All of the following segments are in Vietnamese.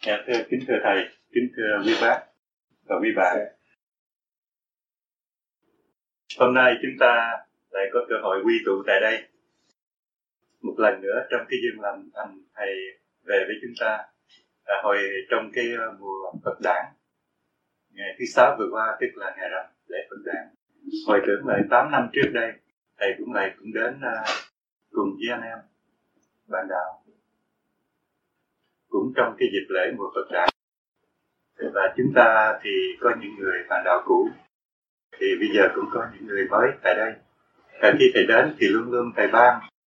Kính thưa thầy, kính thưa quý bác và quý bạn. Hôm nay chúng ta lại có cơ hội quy tụ tại đây một lần nữa trong cái duyên lành anh thầy về với chúng ta hồi trong cái mùa Phật đản ngày thứ 6 vừa qua, tức là ngày rằm lễ Phật đản. Hồi tưởng lại 8 năm trước đây, thầy cũng đến cùng với anh em bạn đạo cũng trong cái dịp lễ mùa Phật đản. Và chúng ta thì có những người bạn đạo cũ, thì bây giờ cũng có những người mới tại đây. Và khi thầy đến thì luôn luôn thầy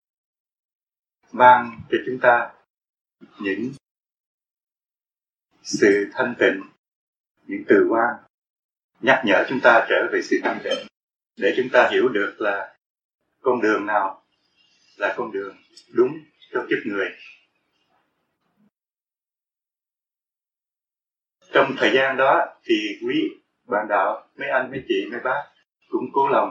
mang cho chúng ta những sự thanh tịnh, những từ quan nhắc nhở chúng ta trở về sự thanh tịnh, để chúng ta hiểu được là con đường nào là con đường đúng cho kiếp người. Trong thời gian đó thì quý bạn đạo, mấy anh, mấy chị, mấy bác cũng cố lòng,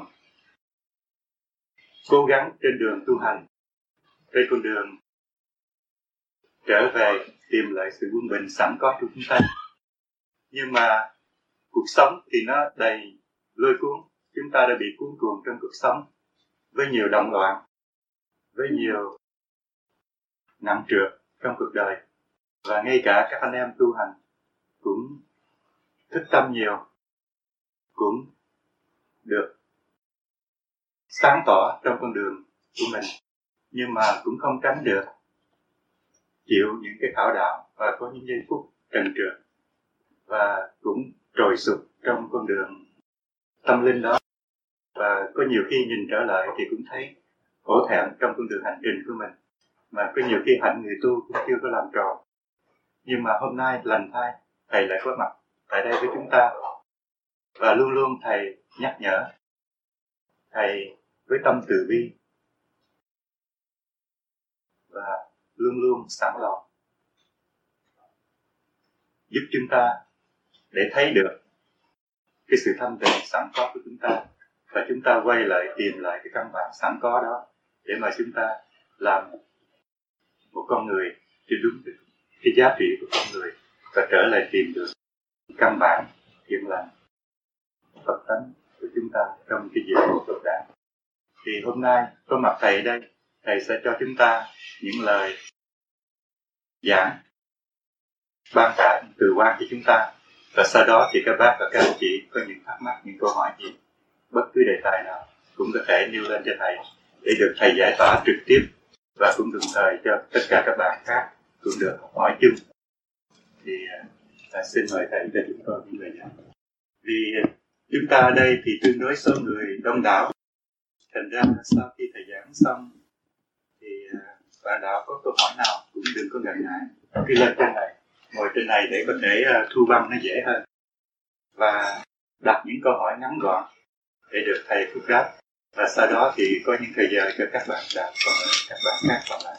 cố gắng trên đường tu hành, trên con đường trở về tìm lại sự quân bình sẵn có của chúng ta. Nhưng mà cuộc sống thì nó đầy lôi cuốn, chúng ta đã bị cuốn cuồng trong cuộc sống với nhiều động loạn, với nhiều nặng trược trong cuộc đời. Và ngay cả các anh em tu hành cũng thức tâm nhiều, cũng được sáng tỏ trong con đường của mình, nhưng mà cũng không tránh được chịu những cái khảo đảo và có những giây phút trần trượt, và cũng trồi sụp trong con đường tâm linh đó. Và có nhiều khi nhìn trở lại thì cũng thấy hổ thẹn trong con đường hành trình của mình, mà có nhiều khi hạnh người tu cũng chưa có làm tròn. Nhưng mà hôm nay lành thay, thầy lại có mặt tại đây với chúng ta, và luôn luôn thầy nhắc nhở, thầy với tâm từ bi và luôn luôn sẵn lòng giúp chúng ta để thấy được cái sự thanh tịnh sẵn có của chúng ta, và chúng ta quay lại tìm lại cái căn bản sẵn có đó để mà chúng ta làm một con người trên đúng cái giá trị của con người, và trở lại tìm được căn bản thiện lành Phật tánh của chúng ta trong cái dịp của Phật đản. Thì hôm nay có mặt thầy đây, thầy sẽ cho chúng ta những lời giảng ban trả từ quan cho chúng ta, và sau đó thì các bác và các anh chị có những thắc mắc, những câu hỏi gì, bất cứ đề tài nào cũng có thể nêu lên cho thầy để được thầy giải tỏa trực tiếp, và cũng đồng thời cho tất cả các bạn khác cũng được học hỏi chung. Thì xin mời thầy cho chúng tôi những lời giảng. Vì chúng ta ở đây thì tương đối số người đông đảo, thành ra sau khi thầy giảng xong thì bạn đạo có câu hỏi nào cũng đừng có ngần ngại cứ lên trên này, ngồi trên này để có thể thu băng nó dễ hơn, và đặt những câu hỏi ngắn gọn để được thầy phúc đáp, và sau đó thì có những thời giờ cho các bạn đáp, còn các bạn khác còn lại.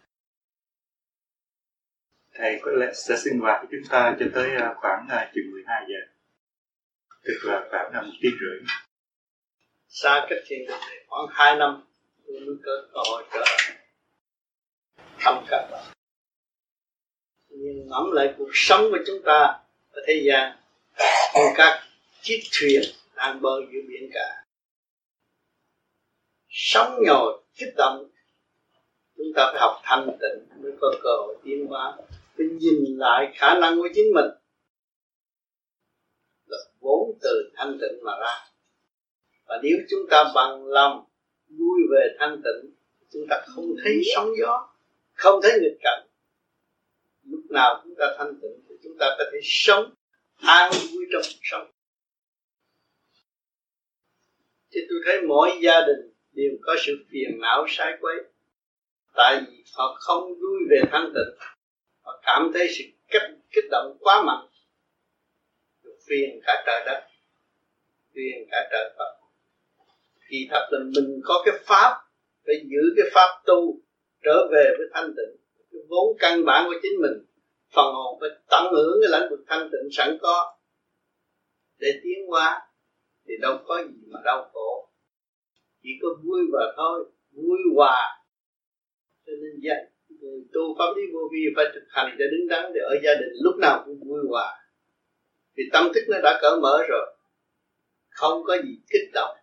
Thầy có lẽ sẽ sinh hoạt với chúng ta cho tới khoảng chừng 12 giờ, tức là khoảng 1 tiếng rưỡi. Xa cách thiền định này khoảng 2 năm tôi mới có cơ hội trở lại thăm các bạn. Nhưng ngẫm lại cuộc sống của chúng ta ở thế gian như các chiếc thuyền đang bơi giữa biển cả, sóng nhồi kích động. Chúng ta phải học thanh tịnh mới có cơ hội tiến hóa, phải nhìn lại khả năng của chính mình, là vốn từ thanh tịnh mà ra. Và nếu chúng ta bằng lòng vui về thanh tịnh, chúng ta không thấy sóng gió, không thấy nghịch cảnh. Lúc nào chúng ta thanh tịnh thì chúng ta có thể sống an vui trong cuộc sống. Thì tôi thấy mỗi gia đình đều có sự phiền não sai quấy, tại vì họ không vui về thanh tịnh, họ cảm thấy sự kích động quá mạnh, phiền cả trời đất, phiền cả trời Phật. Thì thật là mình có cái pháp, phải giữ cái pháp tu trở về với thanh tịnh, cái vốn căn bản của chính mình. Phần hồn phải tận hưởng cái lãnh vực thanh tịnh sẵn có để tiến hóa, thì đâu có gì mà đau khổ, chỉ có vui và thôi, vui hòa. Cho nên Tu pháp lý vô vi phải thực hành để đứng đắn, để ở gia đình lúc nào cũng vui hòa. Vì tâm thức nó đã cởi mở rồi, không có gì kích động.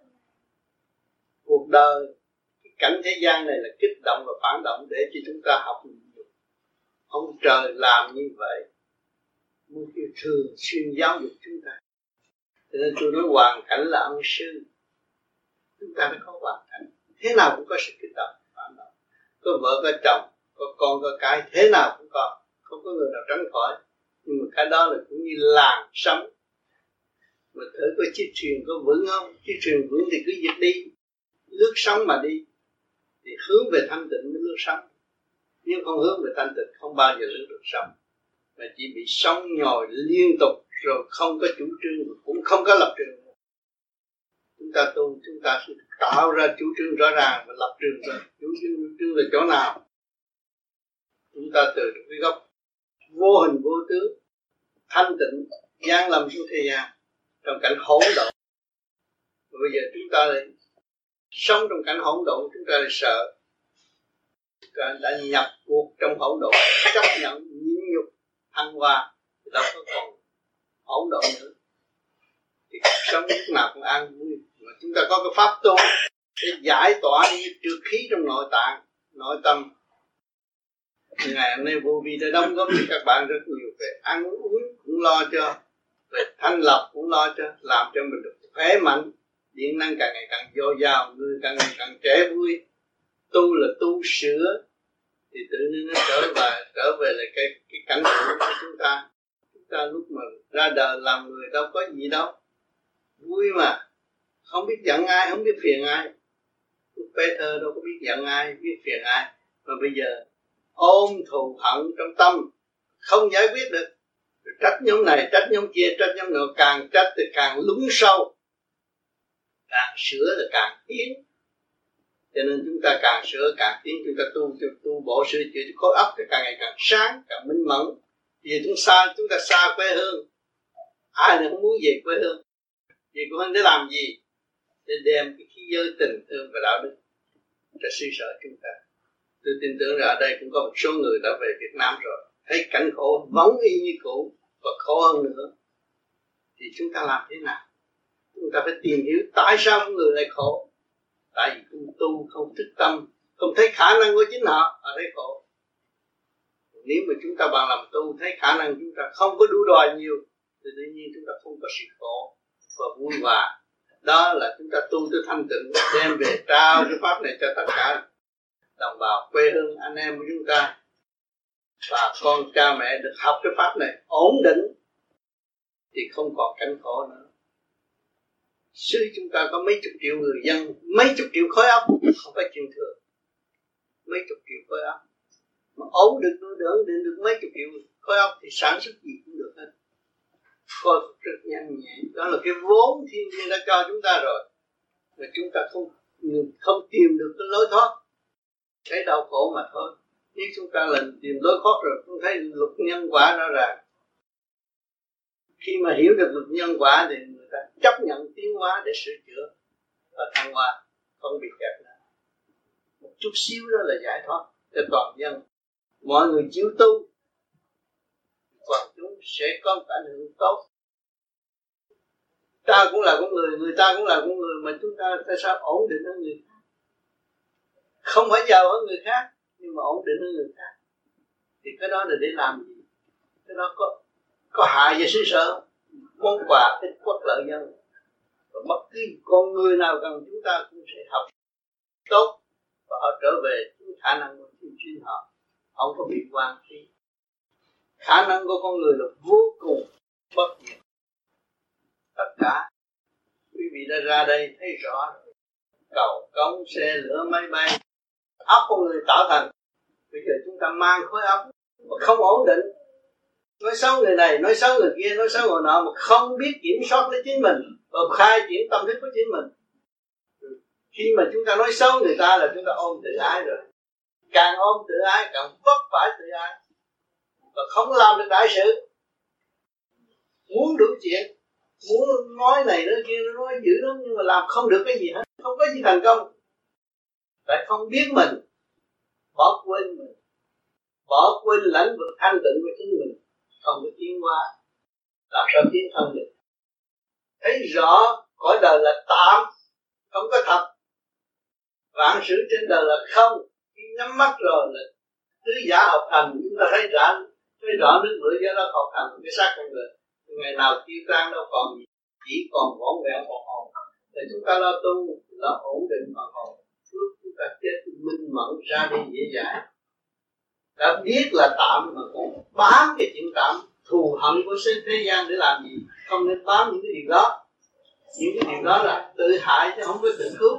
Cuộc đời, cái cảnh thế gian này là kích động và phản động để cho chúng ta học nhiều. Ông trời làm như vậy muốn thường xuyên giáo dục chúng ta. Cho nên tôi nói hoàn cảnh là ân sư. Chúng ta đã có hoàn cảnh, thế nào cũng có sự kích động, phản động. Có vợ, có chồng, có con, có cái, thế nào cũng có. Không có người nào tránh khỏi. Nhưng mà cái đó là cũng như làn sóng. Mà thử có chiếc thuyền có vững không? Chiếc thuyền vững thì cứ dịch đi, lướt sóng mà đi. Thì hướng về thanh tịnh mới lướt sóng. Nếu không hướng về thanh tịnh không bao giờ lướt được sóng. Mà chỉ bị sóng nhồi liên tục, rồi không có chủ trương, cũng không có lập trường. Chúng ta tu, chúng ta sẽ tạo ra chủ trương rõ ràng và lập trường ra. Chủ trương là chỗ nào? Chúng ta từ cái gốc vô hình vô tướng, thanh tịnh, giáng lâm xuống thế gian trong cảnh hỗn độn. Bây giờ chúng ta lại sống trong cảnh hỗn độn, chúng ta lại sợ. Chúng ta đã nhập cuộc trong hỗn độn, chấp nhận nhịn nhục thăng hoa, thì đâu có còn hỗn độn nữa. Thì sống lúc nào cũng an vui. Mà chúng ta có cái pháp tu để giải tỏa những trượt khí trong nội tạng, nội tâm. Ngày hôm nay vô vi đã đóng góp cho các bạn rất nhiều về ăn uống cũng lo cho, về thanh lọc cũng lo cho, làm cho mình được khỏe mạnh, điện năng càng ngày càng dồi dào, người càng ngày càng trẻ vui. Tu là tu sửa thì tự nhiên nó trở về lại cái cảnh cũ của chúng ta. Chúng ta lúc mà ra đời làm người đâu có gì đâu, vui mà, không biết giận ai, không biết phiền ai. Lúc bé thơ đâu có biết giận ai, biết phiền ai. Mà bây giờ ôm thù hận trong tâm, không giải quyết được. Rồi trách nhóm này, trách nhóm kia, trách nhóm nọ, càng trách thì càng lún sâu. Càng sửa là càng tiến. Cho nên chúng ta càng sửa càng tiến, chúng ta tu bổ sửa chữa khối óc thì càng ngày càng sáng, càng minh mẫn. Vì chúng ta xa quê hương. Ai cũng muốn về quê hương. Về quê hương để làm gì? Để đem cái khí giới tình thương và đạo đức để suy sở chúng ta. Tôi tin tưởng là ở đây cũng có một số người đã về Việt Nam rồi, thấy cảnh khổ vẫn y như cũ và khổ hơn nữa. Thì chúng ta làm thế nào? Chúng ta phải tìm hiểu tại sao người lại khổ. Tại vì không tu, không thức tâm, không thấy khả năng của chính họ thấy khổ. Nếu mà chúng ta bằng làm tu, thấy khả năng chúng ta không có đu đòi nhiều, thì tự nhiên chúng ta không có sự khổ và vui hòa. Đó là chúng ta tu tới thanh tịnh, đem về trao cái pháp này cho tất cả đồng bào quê hương anh em của chúng ta, và con cha mẹ được học cái pháp này ổn định thì không còn cảnh khổ nữa. Xứ chúng ta có mấy chục triệu người dân, mấy chục triệu khối óc, không phải chuyện thường. Mấy chục triệu khối óc mà ổn được được mấy chục triệu khối óc thì sản xuất gì cũng được hết. Khôi phục rất nhanh nhẹ. Đó là cái vốn thiên nhiên đã cho chúng ta rồi, mà chúng ta không tìm được cái lối thoát, cái đau khổ mà thôi. Nếu chúng ta lần tìm lối thoát rồi, không thấy luật nhân quả rõ ràng. Khi mà hiểu được luật nhân quả thì người ta chấp nhận tiến hóa để sửa chữa và thăng hoa, không bị kẹt nữa. Một chút xíu đó là giải thoát cho toàn dân. Mọi người chịu tu, còn chúng sẽ có ảnh hưởng tốt. Ta cũng là con người ta cũng là con người, mà chúng ta tại sao ổn định hơn người khác? Không phải giàu hơn người khác, nhưng mà ổn định hơn người khác. Thì cái đó là để làm gì? Cái đó có hại về xứ sở, món quà ích quốc lợi nhân. Và bất cứ con người nào gần chúng ta cũng sẽ học tốt, và họ trở về những khả năng của chính họ, không có bị quan phí. Khả năng của con người là vô cùng bất diệt. Tất cả quý vị đã ra đây thấy rõ, cầu cống xe lửa máy bay, óc con người tạo thành. Bây giờ chúng ta mang khối óc mà không ổn định, nói xấu người này, nói xấu người kia, nói xấu người nọ, mà không biết kiểm soát lấy chính mình và khai triển tâm thức của chính mình. Khi mà chúng ta nói xấu người ta là chúng ta ôm tự ái rồi. Càng ôm tự ái càng vấp phải tự ái, và không làm được đại sự. Muốn đủ chuyện, muốn nói này nói kia, nói dữ lắm, nhưng mà làm không được cái gì hết, không có gì thành công. Tại không biết mình, bỏ quên mình, bỏ quên lãnh vực thanh tịnh của chính mình, không có tiến hóa, làm sao tiến thân được? Thấy rõ cõi đời là tạm, không có thật. Vạn sự trên đời là không. Khi nhắm mắt rồi là tứ giả hợp thành, chúng ta thấy rõ nước lửa do đó hợp thành cái xác con người. Ngày nào tiêu tan đâu còn gì, chỉ còn vỏn vẹn một hồn. Để chúng ta lo tu, lo ổn định phần hồn, trước chúng ta chết minh mẫn ra đi dễ dàng. Đã biết là tạm mà cũng bám cái chuyện tạm, thù hận của thế gian để làm gì? Không nên bám những cái điều đó. Những cái điều đó là tự hại chứ không có tự cứu.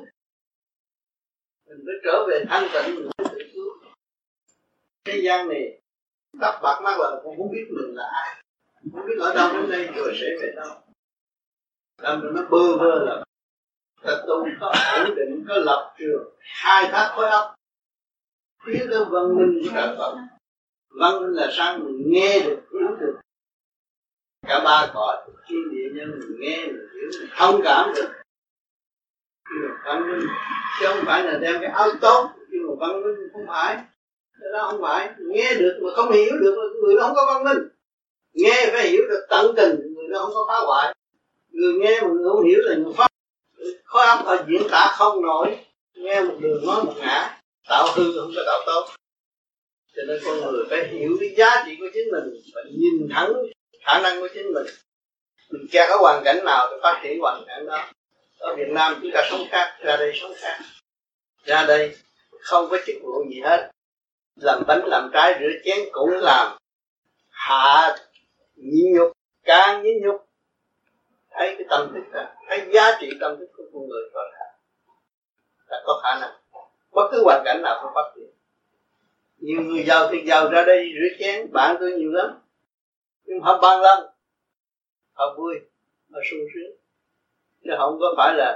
Mình phải trở về thanh tịnh, mình phải tự cứu. Thế gian này đắp bạc mắt là cũng không biết mình là ai, không biết ở đâu đến đây rồi sẽ về đâu. Làm cho nó bơ vơ là ta tu có ổn định, có lập trường, khai thác khối óc, thiếu cái văn minh của trời Phật. Văn minh là sao? Mình nghe được, hiểu được cả ba cõi, thiên địa nhân mình nghe, mình hiểu, mình thông cảm được. Khi mà văn minh, chứ không phải là đem cái áo tốt. Khi mà văn minh không phải, cái đó không phải. Nghe được mà không hiểu được là người đó không có văn minh. Nghe phải hiểu được tận tình, người đó không có phá hoại. Người nghe mà người không hiểu là người phá. Khối óc họ diễn tả không nổi, nghe một đường nói một ngã, tạo hư không có tạo tốt. Cho nên con người phải hiểu cái giá trị của chính mình và nhìn thẳng khả năng của chính mình. Mình kẹt ở hoàn cảnh nào thì phát triển hoàn cảnh đó. Ở Việt Nam chúng ta sống khác, ra đây sống khác. Ra đây không có chức vụ gì hết, làm bánh làm trái rửa chén cũng làm, hạ nhịn nhục, càng nhịn nhục. Thấy cái tâm thức đó, thấy giá trị tâm thức của con người rõ ràng, là có khả năng bất cứ hoàn cảnh nào cũng phát triển. Nhiều người giàu thì giàu ra đây rửa chén, bạn tôi nhiều lắm, nhưng họ bằng lòng, họ vui, họ sung sướng, chứ không có phải là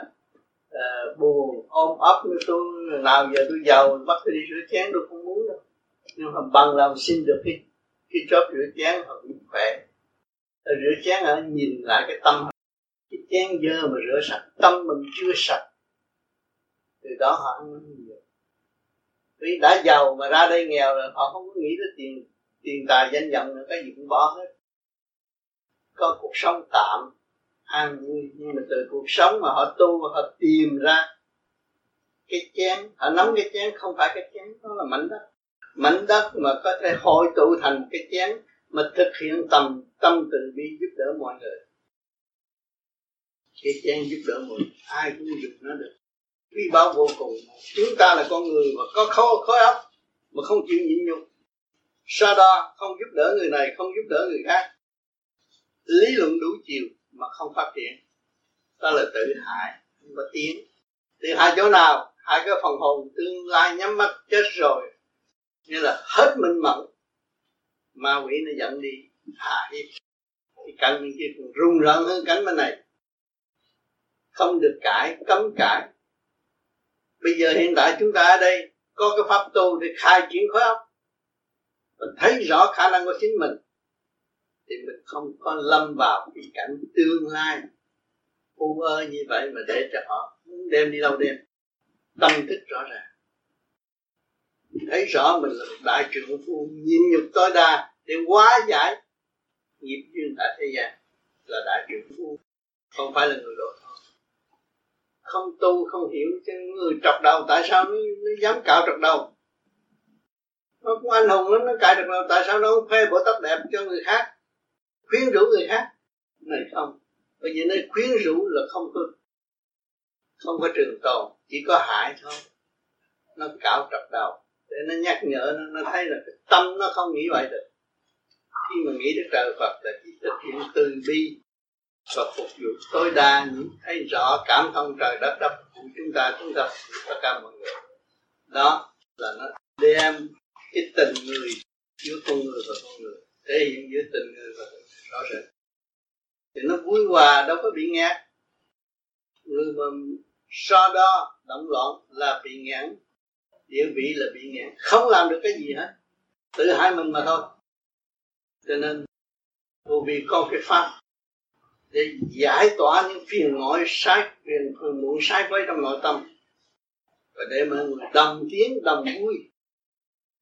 buồn ôm ấp như tôi nào giờ tôi giàu bắt tôi đi rửa chén, tôi không muốn đâu. Nhưng họ bằng lòng xin được cái job rửa chén, họ cũng khỏe. Rửa chén ở nhìn lại cái tâm, cái chén dơ mà rửa sạch, tâm mình chưa sạch, từ đó họ ăn nhiều. Vì đã giàu mà ra đây nghèo rồi, họ không có nghĩ tới tiền tài danh vọng nữa, cái gì cũng bỏ hết. Có cuộc sống tạm, an vui, nhưng mà từ cuộc sống mà họ tu và họ tìm ra cái chén, họ nắm cái chén không phải cái chén, đó là mảnh đất mà có thể hội tụ thành cái chén mà thực hiện tâm từ bi giúp đỡ mọi người. Cái chén giúp đỡ mọi người, ai cũng dùng nó được. Quý báu vô cùng. Chúng ta là con người mà có khối óc mà không chịu nhịn nhục, so đo, không giúp đỡ người này, không giúp đỡ người khác, lý luận đủ chiều mà không phát triển, đó là tự hại, không có tiến. Tự hại chỗ nào? Hại cái phần hồn tương lai nhắm mắt chết rồi, như là hết minh mẫn, ma quỷ nó dẫn đi hạ hiếp. Thì cảnh bên kia còn rung rợn hơn cảnh bên này, không được cãi, cấm cãi. Bây giờ hiện tại chúng ta ở đây có cái pháp tu để khai triển khối óc và thấy rõ khả năng của chính mình, thì mình không có lâm vào cái cảnh tương lai u ơ như vậy mà để cho họ đem đi đâu đem. Tâm thức rõ ràng, thấy rõ mình là một đại trưởng phu, nhịn nhục tối đa để hóa giải nghiệp duyên tại thế gian, là đại trưởng phu, không phải là người độ thôi. Không tu không hiểu chứ người trọc đầu, tại sao nó dám cạo trọc đầu? Nó cũng anh hùng lắm, nó cạo trọc đầu, tại sao nó không khoe bộ tóc đẹp cho người khác, khuyến rũ người khác? Này không, bởi vì nó khuyến rũ là không có trường tồn, chỉ có hại thôi. Nó cạo trọc đầu để nó nhắc nhở nó thấy là cái tâm nó không nghĩ vậy được. Khi mà nghĩ đến trời Phật là chỉ thực hiện từ bi và phục vụ tối đa, thấy rõ cảm thông trời đất đắp của chúng ta tất cả mọi người. Đó là nó đem cái tình người giữa con người và con người, thể hiện giữa tình người và tình người rõ rệt, thì nó vui hòa, đâu có bị nghẹt. Người mà so đo động loạn là bị nghẹn, địa vị là bị nghẹn, không làm được cái gì hết, tự hại mình mà thôi. Cho nên vô vi có cái pháp để giải tỏa những phiền muộn sai quấy trong nội tâm, và để mọi người đồng tiến đồng vui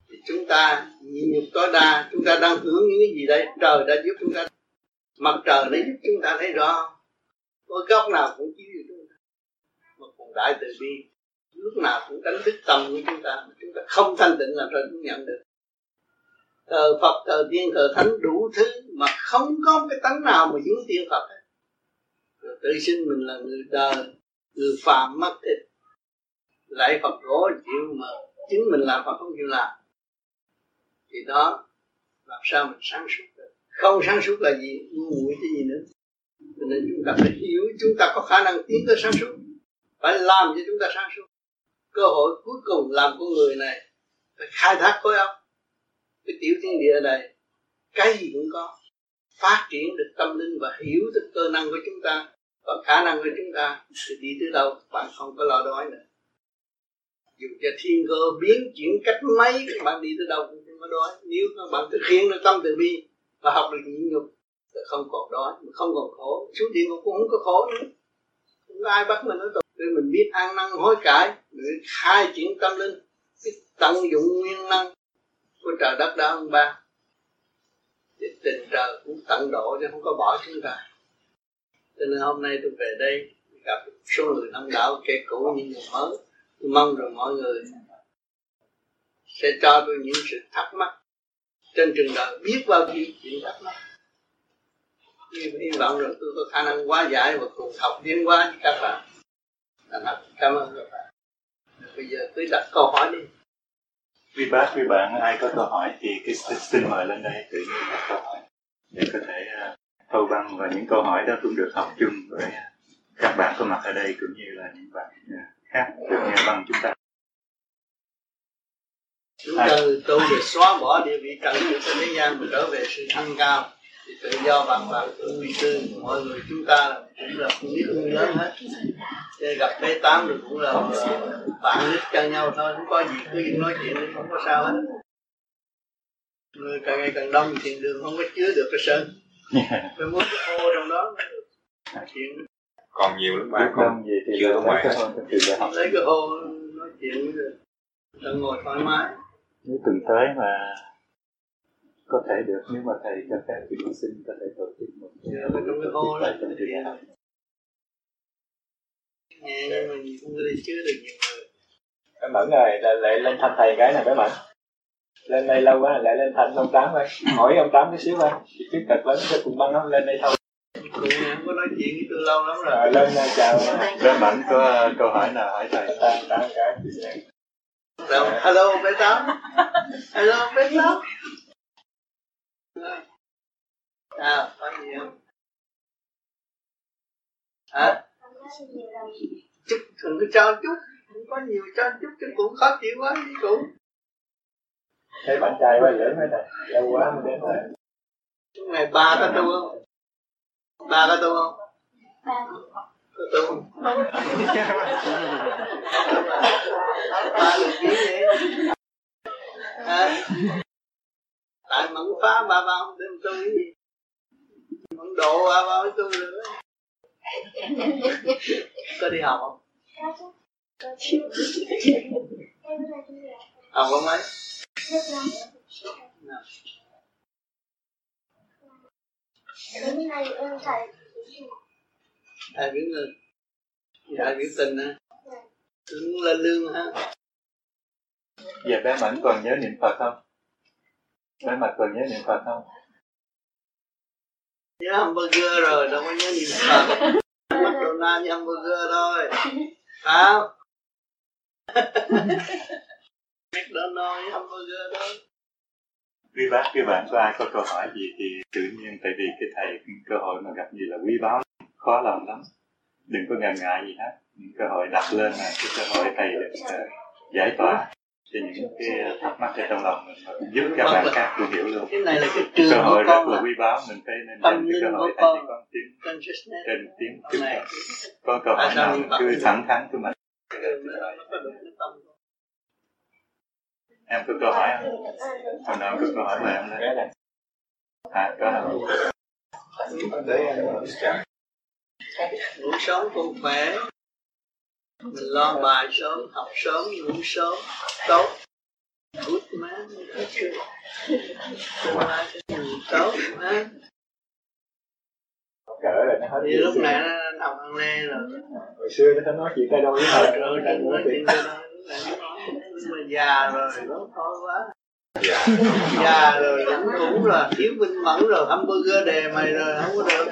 thì chúng ta nhịn nhục tối đa. Chúng ta đang hưởng những cái gì đấy? Trời đã giúp chúng ta, mặt trời đã giúp chúng ta thấy rõ, có góc nào cũng chiếu được chúng ta. Mà còn đại từ bi lúc nào cũng đánh thức tâm của chúng ta, chúng ta không thanh tịnh làm sao cũng nhận được. Thờ Phật, thờ Tiên, thờ Thánh đủ thứ mà không có cái tánh nào mà giống Tiên Phật hết. Rồi tự sinh mình là người đời, người phàm mất thịt, lại Phật gỗ chịu mà chính mình làm Phật không chịu làm, thì đó làm sao mình sáng suốt được? Không sáng suốt là gì? Ngu muội cái gì nữa? Cho nên chúng ta phải hiểu, chúng ta có khả năng tiến tới sáng suốt, phải làm cho chúng ta sáng suốt. Cơ hội cuối cùng làm con người này phải khai thác khối óc. Cái tiểu thiên địa này cái gì cũng có, phát triển được tâm linh và hiểu được cơ năng của chúng ta và khả năng của chúng ta thì đi tới đâu bạn không có lo đói nữa. Dù cho thiên cơ biến chuyển cách mấy, các bạn đi tới đâu cũng không có đói. Nếu các bạn thực hiện được tâm từ bi và học được nhịn nhục thì không còn đói, không còn khổ. Xuống địa ngục cũng không có khổ nữa, không có ai bắt mình nói tục. Để mình biết ăn năn hối cải, để khai triển tâm linh, biết tận dụng nguyên năng của trời đất đã ông ban, thì tình trời cũng tận độ chứ không có bỏ chúng ta. Cho nên hôm nay tôi về đây gặp số người đông đảo, kẻ cũ như người mới. Tôi mong rằng mọi người sẽ cho tôi những sự thắc mắc trên trường đời, biết bao nhiêu chuyện thắc mắc. Hy vọng rằng tôi có khả năng hóa giải và cùng học tiến hóa với các bạn. Cảm ơn các bạn. Bây giờ cứ đặt câu hỏi đi. Quý bác, quý bạn, ai có câu hỏi thì xin mời lên đây tự nhiên đặt câu hỏi để có thể thâu băng, và những câu hỏi đó cũng được học chung với các bạn có mặt ở đây cũng như là những bạn khác được nghe băng chúng ta. Chúng ta tu để xóa bỏ địa vị trần trực trên thế gian và trở về sự thanh cao, thì tự do bạn vui tươi. Mọi người chúng ta cũng là con nít lớn hết, để gặp bé tám rồi cũng là bạn nít cho nhau thôi, không có gì, cứ nói chuyện thì không có sao hết. Người càng ngày càng đông, thiền đường không có chứa được cái sơn, phải muốn cái ô trong đó mới được chuyện. Còn nhiều lắm bạn, còn gì thì chưa ngoài lấy cái ô nói chuyện được, đừng ngồi thoải mái. Nếu từng tới mà có thể được, nếu mà thầy cho phép thì chúng xin có thể tổ chức một cái trong cái ô đó trong trường học. Nhẹ nhưng mà không có đi chứa được nhiều người. Bé Mẫn ơi, lại lên thăm thầy cái này bé Mẫn. Lên đây lâu quá lại lên thăm ông Tám ơi. Hỏi ông Tám tí xíu ơi. Khuyết tật lớn sẽ cùng băng không lên đây thôi. Cụ này không có nói chuyện với tôi lâu lắm rồi. Lên chào. Bé Mẫn có câu hỏi nào hỏi thầy? Tám cái. Hello bé Tám. Hello bé Tám. Có gì không? Hả? Chút, đừng có cho chút. Không có nhiều cho chút, chứ cũng khó chịu quá với cụ. Thấy bạn trai quá lớn hết này. Lâu quá mới đến rồi. Lúc này ba có tu không? Ba có tu không? Có tu không? Ba được gì vậy? Tại mẫn phá ba không đem tu cái gì? Mẫn độ ba mới tu được. Có đi học không? Học không mấy? Thầy biểu ngừng. Thầy biểu tình hả? Tưởng lên lương hả? Giờ bé Mẫn còn nhớ niệm Phật không? Bé Mẫn còn nhớ niệm Phật không? Nhớ hamburger rồi, đâu có nhớ niệm Phật. McDonald's như hamburger thôi. Phải không? McDonald's như hamburger thôi. Quý bác, quý bạn có ai có câu hỏi gì thì tự nhiên, tại vì cái thầy cơ hội mà gặp gì là quý báu, khó lòng lắm. Đừng có ngần ngại gì hết. Những cơ hội đặt lên là cái cơ hội thầy được giải tỏa cho những cái thắc mắc ở trong lòng mình, và giúp các bạn khác cũng hiểu luôn. Cái này là cái trường cơ hội của con rất là quý báu, mình phải nên dành cái cơ hội thầy chỉ con trên tiếng chúng ta. Có câu hỏi nào cứ thẳng thắn của mình. Em có câu hỏi không? Hồi nào có câu hỏi mà em lên. Có không? Ngủ sớm cũng khỏe. Mình lo bài sớm, học sớm, ngủ sớm, tốt. Good man, tương lai sẽ nhiều tốt á. Cỡ là nó hết. Thì lúc này nó nằm ăn lê rồi. Hồi xưa nó nói chuyện tay đôi với thầy. Rồi nói chuyện tay đôi, mà già rồi nó thôi quá. Già rồi cũng là thiếu minh mẫn rồi, hamburger đè mày rồi không có được.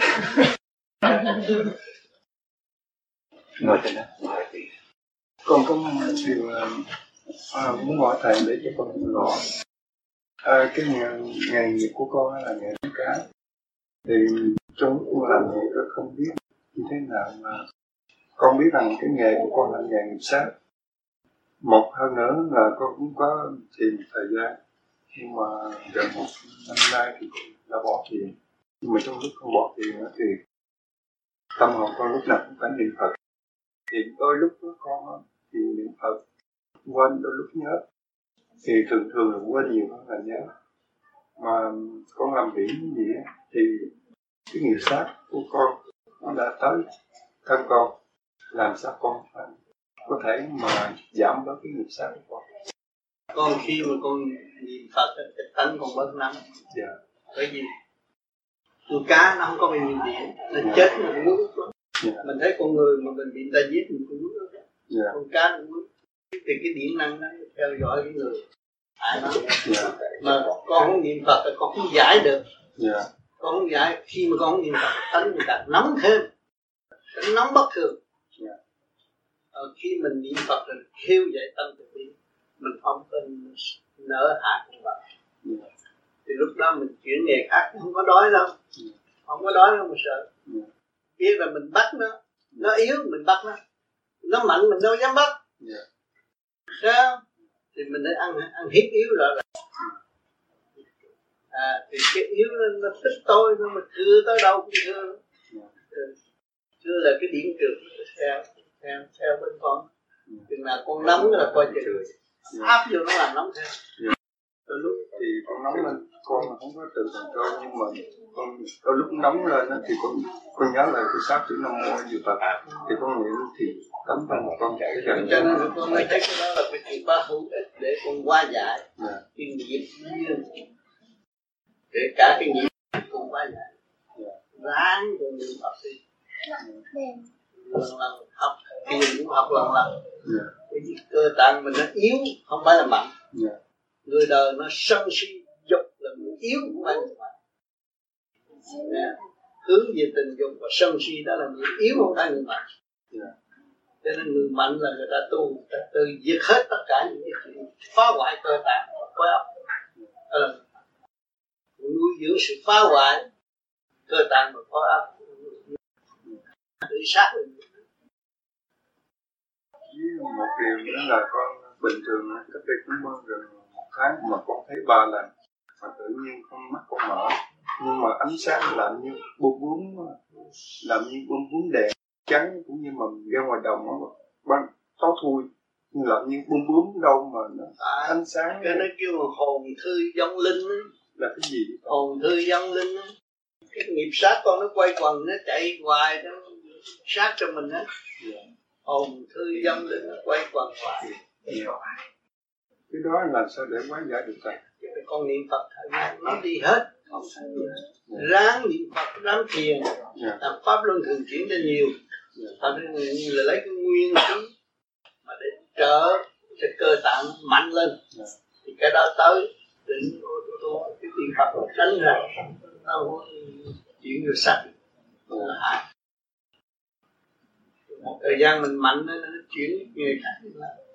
Ngồi trên đó. Con có một điều muốn hỏi thầy để cho con hiểu rõ. Cái nghề nghiệp của con là nghề đánh cá. Thì trong lúc con làm nghề con không biết như thế nào, mà con biết rằng cái nghề của con là nghề nghiệp sát. Một hơn nữa là con cũng có tìm thời gian, nhưng mà gần một năm nay thì con đã bỏ thiền. Nhưng mà trong lúc con bỏ thiền thì tâm hồn con lúc nào cũng phải niệm Phật. Thì đôi lúc đó con thì niệm Phật quên, đôi lúc nhớ. Thì thường là quên nhiều hơn là nhớ. Mà con làm biển như vậy thì cái nghiệp sát của con nó đã tới thân con. Làm sao con phải có thể mà giảm bớt cái nghiệp sát của con? Con khi mà con niệm Phật cái tánh con bớt nắng. Dạ. Bởi vì con cá nó không có bao nhiêu điện, nó chết nó cũng muốn lắm. Mình thấy con người mà mình bị ta giết mình cũng muốn lắm. Con cá cũng muốn. Thì cái điện năng nó theo dõi cái người ai nói. Mà con không niệm Phật là con không giải được. Con không giải, khi mà con không niệm Phật tánh người ta nóng thêm, tánh nóng bất thường. Khi mình niệm Phật là khiêu dậy tâm từ bi, mình không cần nỡ hạ con vật. Thì lúc đó mình chuyển nghề khác không có đói đâu, không có đói đâu mà sợ. Biết là mình bắt nó yếu mình bắt nó mạnh mình đâu dám bắt. Sao? Thì mình phải ăn hiếp yếu rõ ràng. Thì cái yếu nó thích tôi, nó mà cưa tới đâu cũng cưa. Cưa là cái điểm trường theo bên con. Chừng nào con nóng là coi chừng áp vô nó làm nóng thêm. Đôi lúc thì con nóng lên, con không có tự control, nhưng mà con đôi lúc nóng lên thì con nhớ là cái pháp chữ Nam Mô Di Phật, thì con niệm thì tấm lòng con chạy gần. Cho nên con mới thấy cái đó là cái chuyện ba hữu ích để con hóa giải cái nghiệp duyên, để cả cái nghiệp con hóa giải. Ráng con niệm Phật đi, lần học thiền cũng học lần. Cái cơ tạng mình nó yếu, không phải là mạnh. Người đời nó sân si dục là người yếu, không phải người mạnh. Hướng về tình dục và sân si đó là người yếu, không phải người mạnh. Cho nên người mạnh là người ta tu, ta tự diệt hết tất cả những cái chuyện phá hoại cơ tạng và khối óc. Nuôi dưỡng sự phá hoại cơ tạng và khối óc, tự sát mình. Một điều nữa là con bình thường cách đây cũng gần một tháng mà con thấy 3 lần, mà tự nhiên con mắt con mở, nhưng mà ánh sáng làm như bướm bướm đèn trắng, cũng như mà ra ngoài đồng nó bắn tối thui, làm như bướm đâu mà nó ánh sáng. Cái nó kêu là hồn thư vong linh ấy. Là cái gì? Hồn thư vong linh ấy. Cái nghiệp sát con nó quay quần, nó chạy hoài, nó sát cho mình á. Hồn thư vong linh nó quay quần hoài. Cái đó làm sao để hóa giải được thầy? Con niệm Phật thầy nó đi hết, không thấy gì hết. Ráng niệm Phật, ráng thiền, làm pháp luân thường chuyển lên nhiều. Thật ra như là lấy cái nguyên khí mà để trợ cho cơ tạng mạnh lên, thì cái đó tới đến cái niệm Phật nó tránh ra, nó chuyển người sạch là hại. Một thời gian mình mạnh nó chuyển nghề khác.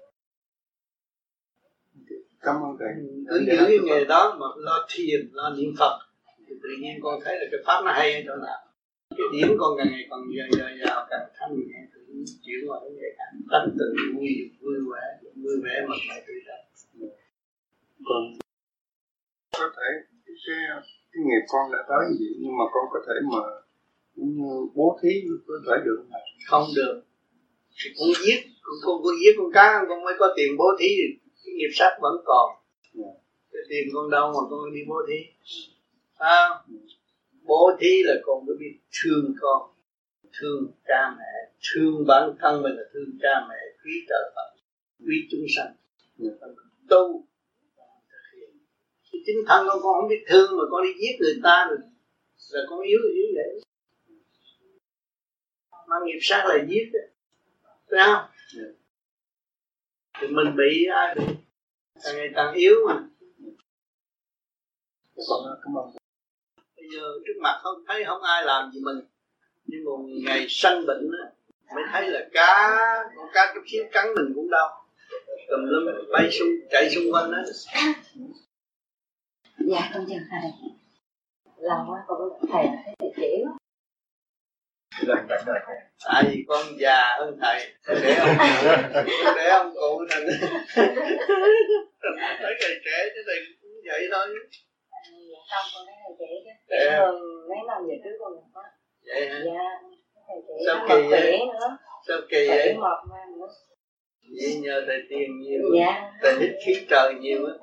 Cảm ơn thầy. Cứ giữ cái nghề đó mà lo thiền, lo niệm Phật thì tự nhiên con thấy là cái pháp nó hay ở chỗ nào. Cái điểm con càng ngày càng giàu càng thanh nhẹ, tự nhiên chuyển qua cái nghề khác, tánh tự vui vẻ mà phải tự ra. Con có thể cái nghiệp con đã tới gì, nhưng mà con có thể mà cũng như bố thí có thể được không? Không được. Thì con giết, con giết con cá, con mới có tiền bố thí, cái nghiệp sát vẫn còn. Cái tiền con đâu mà con đi bố thí? Bố thí là con mới biết thương con, thương cha mẹ, thương bản thân mình là thương cha mẹ, quý trời Phật, quý chúng sanh. Tu Chính thân con không biết thương mà con đi giết người ta rồi là con yếu vậy. Mang nghiệp sát là giết đó, phải không? Thì mình bị ai bị càng ngày càng yếu mà. Bây giờ trước mặt không thấy không ai làm gì mình, nhưng một ngày sanh bệnh đó, mới thấy là con cá chút xíu cắn mình cũng đau, tùm lum bay chạy xung quanh đó. Dạ con chào thầy. Lâu quá con thầy thấy thầy trẻ quá. Tại vì con già hơn thầy, để ông cụ thành thấy thầy trẻ chứ thầy cũng vậy thôi. Dạ không, con thấy thầy trẻ chứ. Trẻ hơn mấy năm về trước con có. Vậy hả? Dạ. Thầy trẻ Sao kỳ vậy? nữa. Sao kỳ vậy? Mập mà nữa. Vậy nhờ thầy tiền nhiều. Dạ. Thầy hít khí trời nhiều á.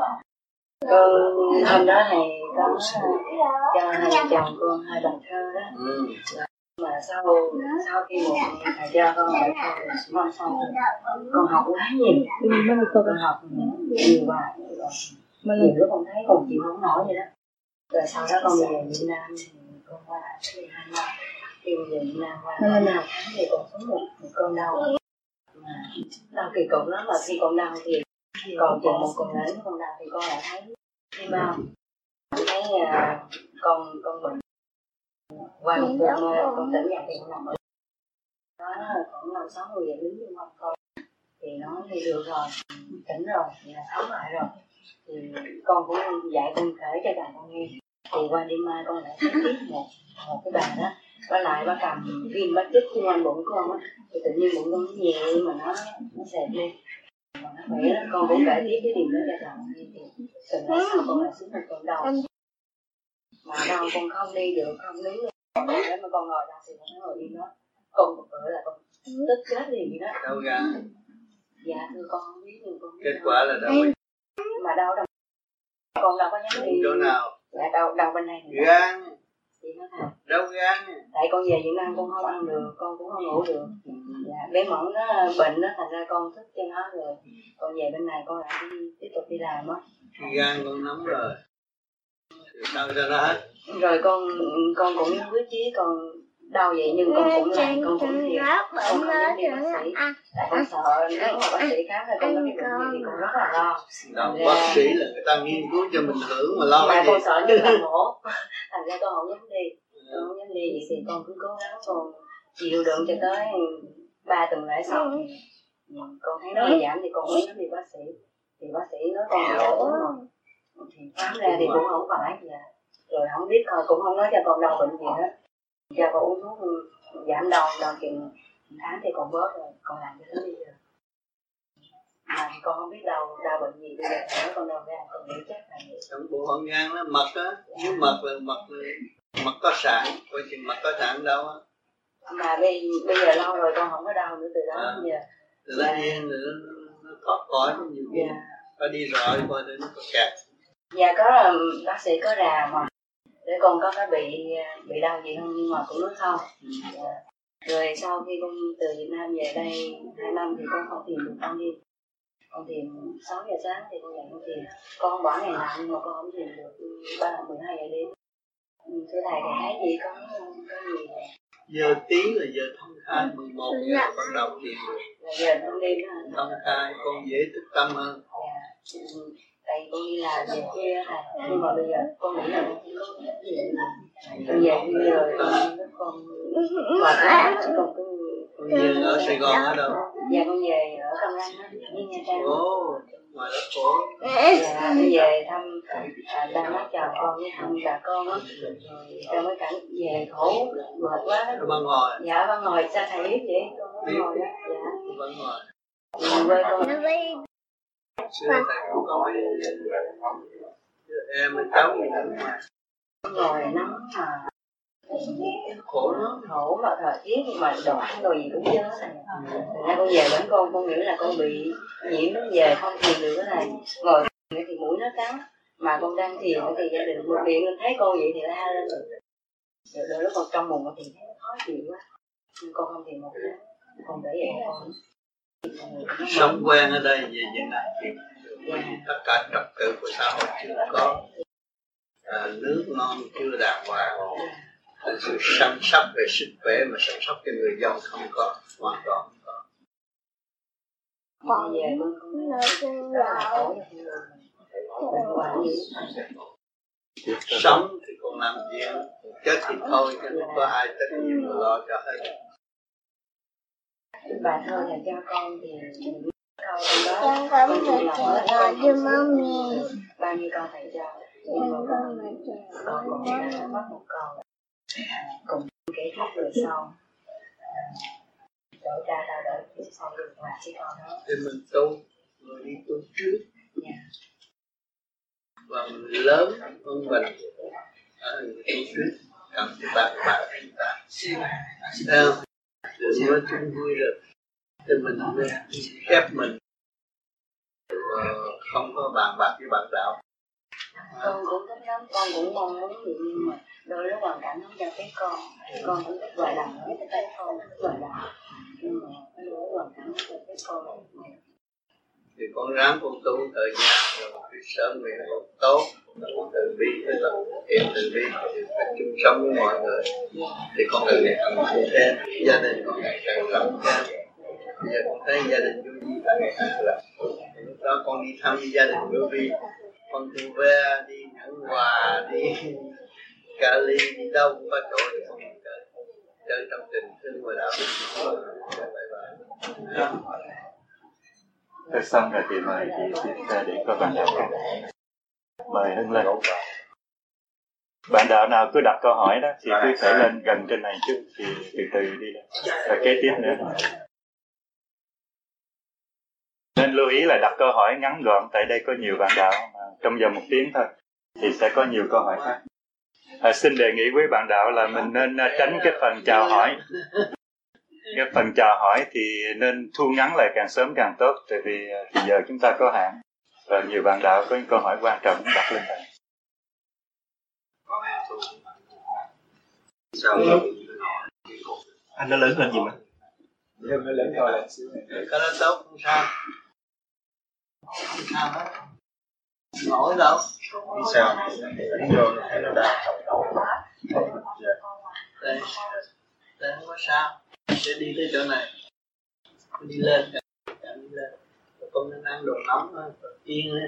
Con hôm đó thầy có cho hai chồng con 2 bài thơ đó. Mà sau khi một thầy cho con bài thơ con xong con học quá nhiều. Con học nhiều bài. Nhiều lúc con thấy con chịu không nổi vậy đó. Rồi sau đó con về Việt Nam thì con qua 2 năm. Khi về Việt Nam qua 2 tháng thì con sống một cơn đau. Mà đau kỳ cục lắm, mà khi con đau thì còn chừng một con lớn con đau thì con lại thấy đi bao. Thấy con bệnh qua một cơn con tỉnh dậy thì con nằm ở đó khoảng 5-6 người đứng trong phòng con thì nói thì được rồi, tỉnh rồi, thì là thấu lại rồi. Thì con cũng dạy con kể cho chồng con nghe. Thì qua đêm mai con lại thấy tiếp một cái bà đó, bà lại bà cầm viên bá chích xung quanh bụng con á, thì tự nhiên bụng con nhẹ mà nó xẹp lên, mà nó khỏe đó. Con cũng kể tiếp cái điều đó cho chồng nghe. Thì từng ngày sau con lại xuống một cơn đau, mà đau con không đi được, không đứng được, để mà con ngồi đau thì con ngồi đi đó. Con một bữa là con tức chết liền vậy đó. Đau gan. Dạ thưa con không biết, nhưng con biết Kết quả là đau. mà đau đâu con đâu có dám đi. Chỗ nào? Dạ đau bên này. Gan. Chị nói thật. Đau gan. Tại con về Việt Nam con không ăn được, con cũng không ngủ được. Dạ, bé Mẫn nó bệnh đó, thành ra con thức cho nó rồi. Con về bên này con lại tiếp tục đi làm á. Gan con nóng rồi. Đau cho nó hết. Rồi con cũng quyết chí con đau vậy nhưng con cũng làm, con cũng thiệt, con không dám đi bác sĩ. Tại con sợ nếu mà bác sĩ khám là con có cái bệnh gì thì con rất là lo. Bác sĩ là người ta nghiên cứu cho mình hưởng mà lo cái gì. Con sợ như là mổ, thành ra con không dám đi. Con không dám đi vậy thì con cứ cố gắng con chịu đựng cho tới 3 tuần lễ sau thì con thấy nó giảm thì con mới dám đi bác sĩ. Thì bác sĩ nói con bị đau rồi, thì khám ra thì cũng không phải gì. Rồi không biết thôi, cũng không nói cho con đau bệnh gì hết, cho con uống thuốc giảm đau chừng tháng thì con bớt rồi, con làm cho tới bây giờ. Mà con không biết đau bệnh gì, bây giờ nói con đau gan, con nghĩ chắc là vậy. Trong bộ phận gan nó mật á, nếu mật là mật có sạn, coi chừng mật có sạn đâu á. Mà bây giờ lâu rồi con không có đau nữa, từ đó đến giờ. Từ đó nhiên nó thoát khỏi nó nhiều kia, phải đi rồi coi để nó có kẹt. Dạ có bác sĩ có rà mà để con có cái bị đau gì không, nhưng mà cũng nói không. Rồi sau khi con từ Việt Nam về đây 2 năm thì con không tìm được con đi. Con tìm 6 giờ sáng thì con dậy con tìm. Con không bỏ ngày nào nhưng mà con không tìm được 12 giờ đêm. Thưa thầy thấy gì có gì? Giờ tí là giờ thông khai, 11 giờ bắt đầu tìm được. Là giờ thông đêm đó hả? Thông khai con dễ thức tâm hơn. Dạ. Tại con đi làm về kia thầy, nhưng mà bây giờ con nghĩ là con không có trách nhiệm gì. Con về kia rồi con mệt lắm, con cứ về ở Sài Gòn ở đâu? Dạ con về ở Công An á, với Nha Trang. Ồ, ngoài đất khổ. Dạ con về thăm ba má chồng con với thăm bà con á, rồi trong cái cảnh về khổ mệt quá. Ở Băng Ngồi. Dạ Băng Ngồi, sao thầy biết vậy? Con có ngồi đó. Dạ. Băng Ngồi. Quê con. Xưa thầy cũng có mấy em cháu gì nữa mà ngồi nắng mà khổ lắm, khổ mà thời tiết mà đồ ăn đồ gì cũng chết này. Ra con về vẫn con nghĩ là con bị nhiễm, đến về không thiền được cái này, ngồi thì mũi nó cắn, mà con đang thiền thì gia đình một điện thấy con vậy thì la lên rồi đôi lúc con trong mùng thì thấy nó khó chịu quá, nhưng con không thiền một tháng, con để vậy con sống quen ở đây về Việt Nam tất cả trật tự của xã hội chưa có, nước non chưa đàng hoàng, sự săn sóc về sức khỏe mà săn sóc cho người dân không có, hoàn toàn không có. Sống thì còn làm chuyện, chết thì thôi, chứ không có ai trách nhiệm mà lo cho hết. Bà thơ là cho con thì con cũng cho mami. Bao nhiêu con thầy cho, nhưng mà con cũng đã mất một con cùng kể tiếp người sau. Đỡ cha ta đỡ phía sau đường ngoài chứ con đó. Thì mình tu, người đi tu trước. Và mình lớn hơn mình, người tu trước, cần phải bạn chúng ta. Rồi mới chung vui được. Thì mình khép mình, không có bàn bạc với bạn đạo. Con cũng thích lắm, con cũng mong muốn vậy, nhưng mà đôi lúc hoàn cảnh không cho phép con cũng thích vợ làm, với thích thấy con thích vợ làm, nhưng mà đôi lúc hoàn cảnh không cho phép con. Thì con ráng con tu thời gian rồi cái sớm nguyện con tốt, con từ bi tức là hiện từ bi thì phải chung sống với mọi người. Thì con từ ngày càng vui thêm, gia đình con ngày càng rộng thêm. Bây giờ con thấy gia đình vui vẻ là ngày càng rộng. Lúc đó con đi thăm gia đình vui vẻ, con thu ve đi nhận quà, đi Cali, đi đâu cũng có chỗ để con chơi trong tình thương và đạo đức. Rồi xong rồi thì mời chị tiếp ra để có bạn đạo khác. Mời Hưng lên. Bạn đạo nào cứ đặt câu hỏi đó thì cứ phải lên gần trên này trước thì từ từ đi lên. Rồi kế tiếp nữa. Nên lưu ý là đặt câu hỏi ngắn gọn, tại đây có nhiều bạn đạo mà trong vòng 1 tiếng thôi thì sẽ có nhiều câu hỏi khác. Xin đề nghị với bạn đạo là mình nên tránh cái phần chào hỏi. Cái phần chào hỏi thì nên thu ngắn lại càng sớm càng tốt, tại vì giờ chúng ta có hạn và nhiều bạn đạo có những câu hỏi quan trọng đặt lên đây. Anh nó lớn hơn gì mà? Nhưng nó lớn thôi là xíu này. Cái đó tốt không sao. Không sao hết. Nổi đâu. Đi sao? Đi vô thấy nó đau. Đây không có sao. Sẽ đi tới chỗ này. Đi lên. Đi lên. Con nên ăn đồ nóng thôi. Chiên lên.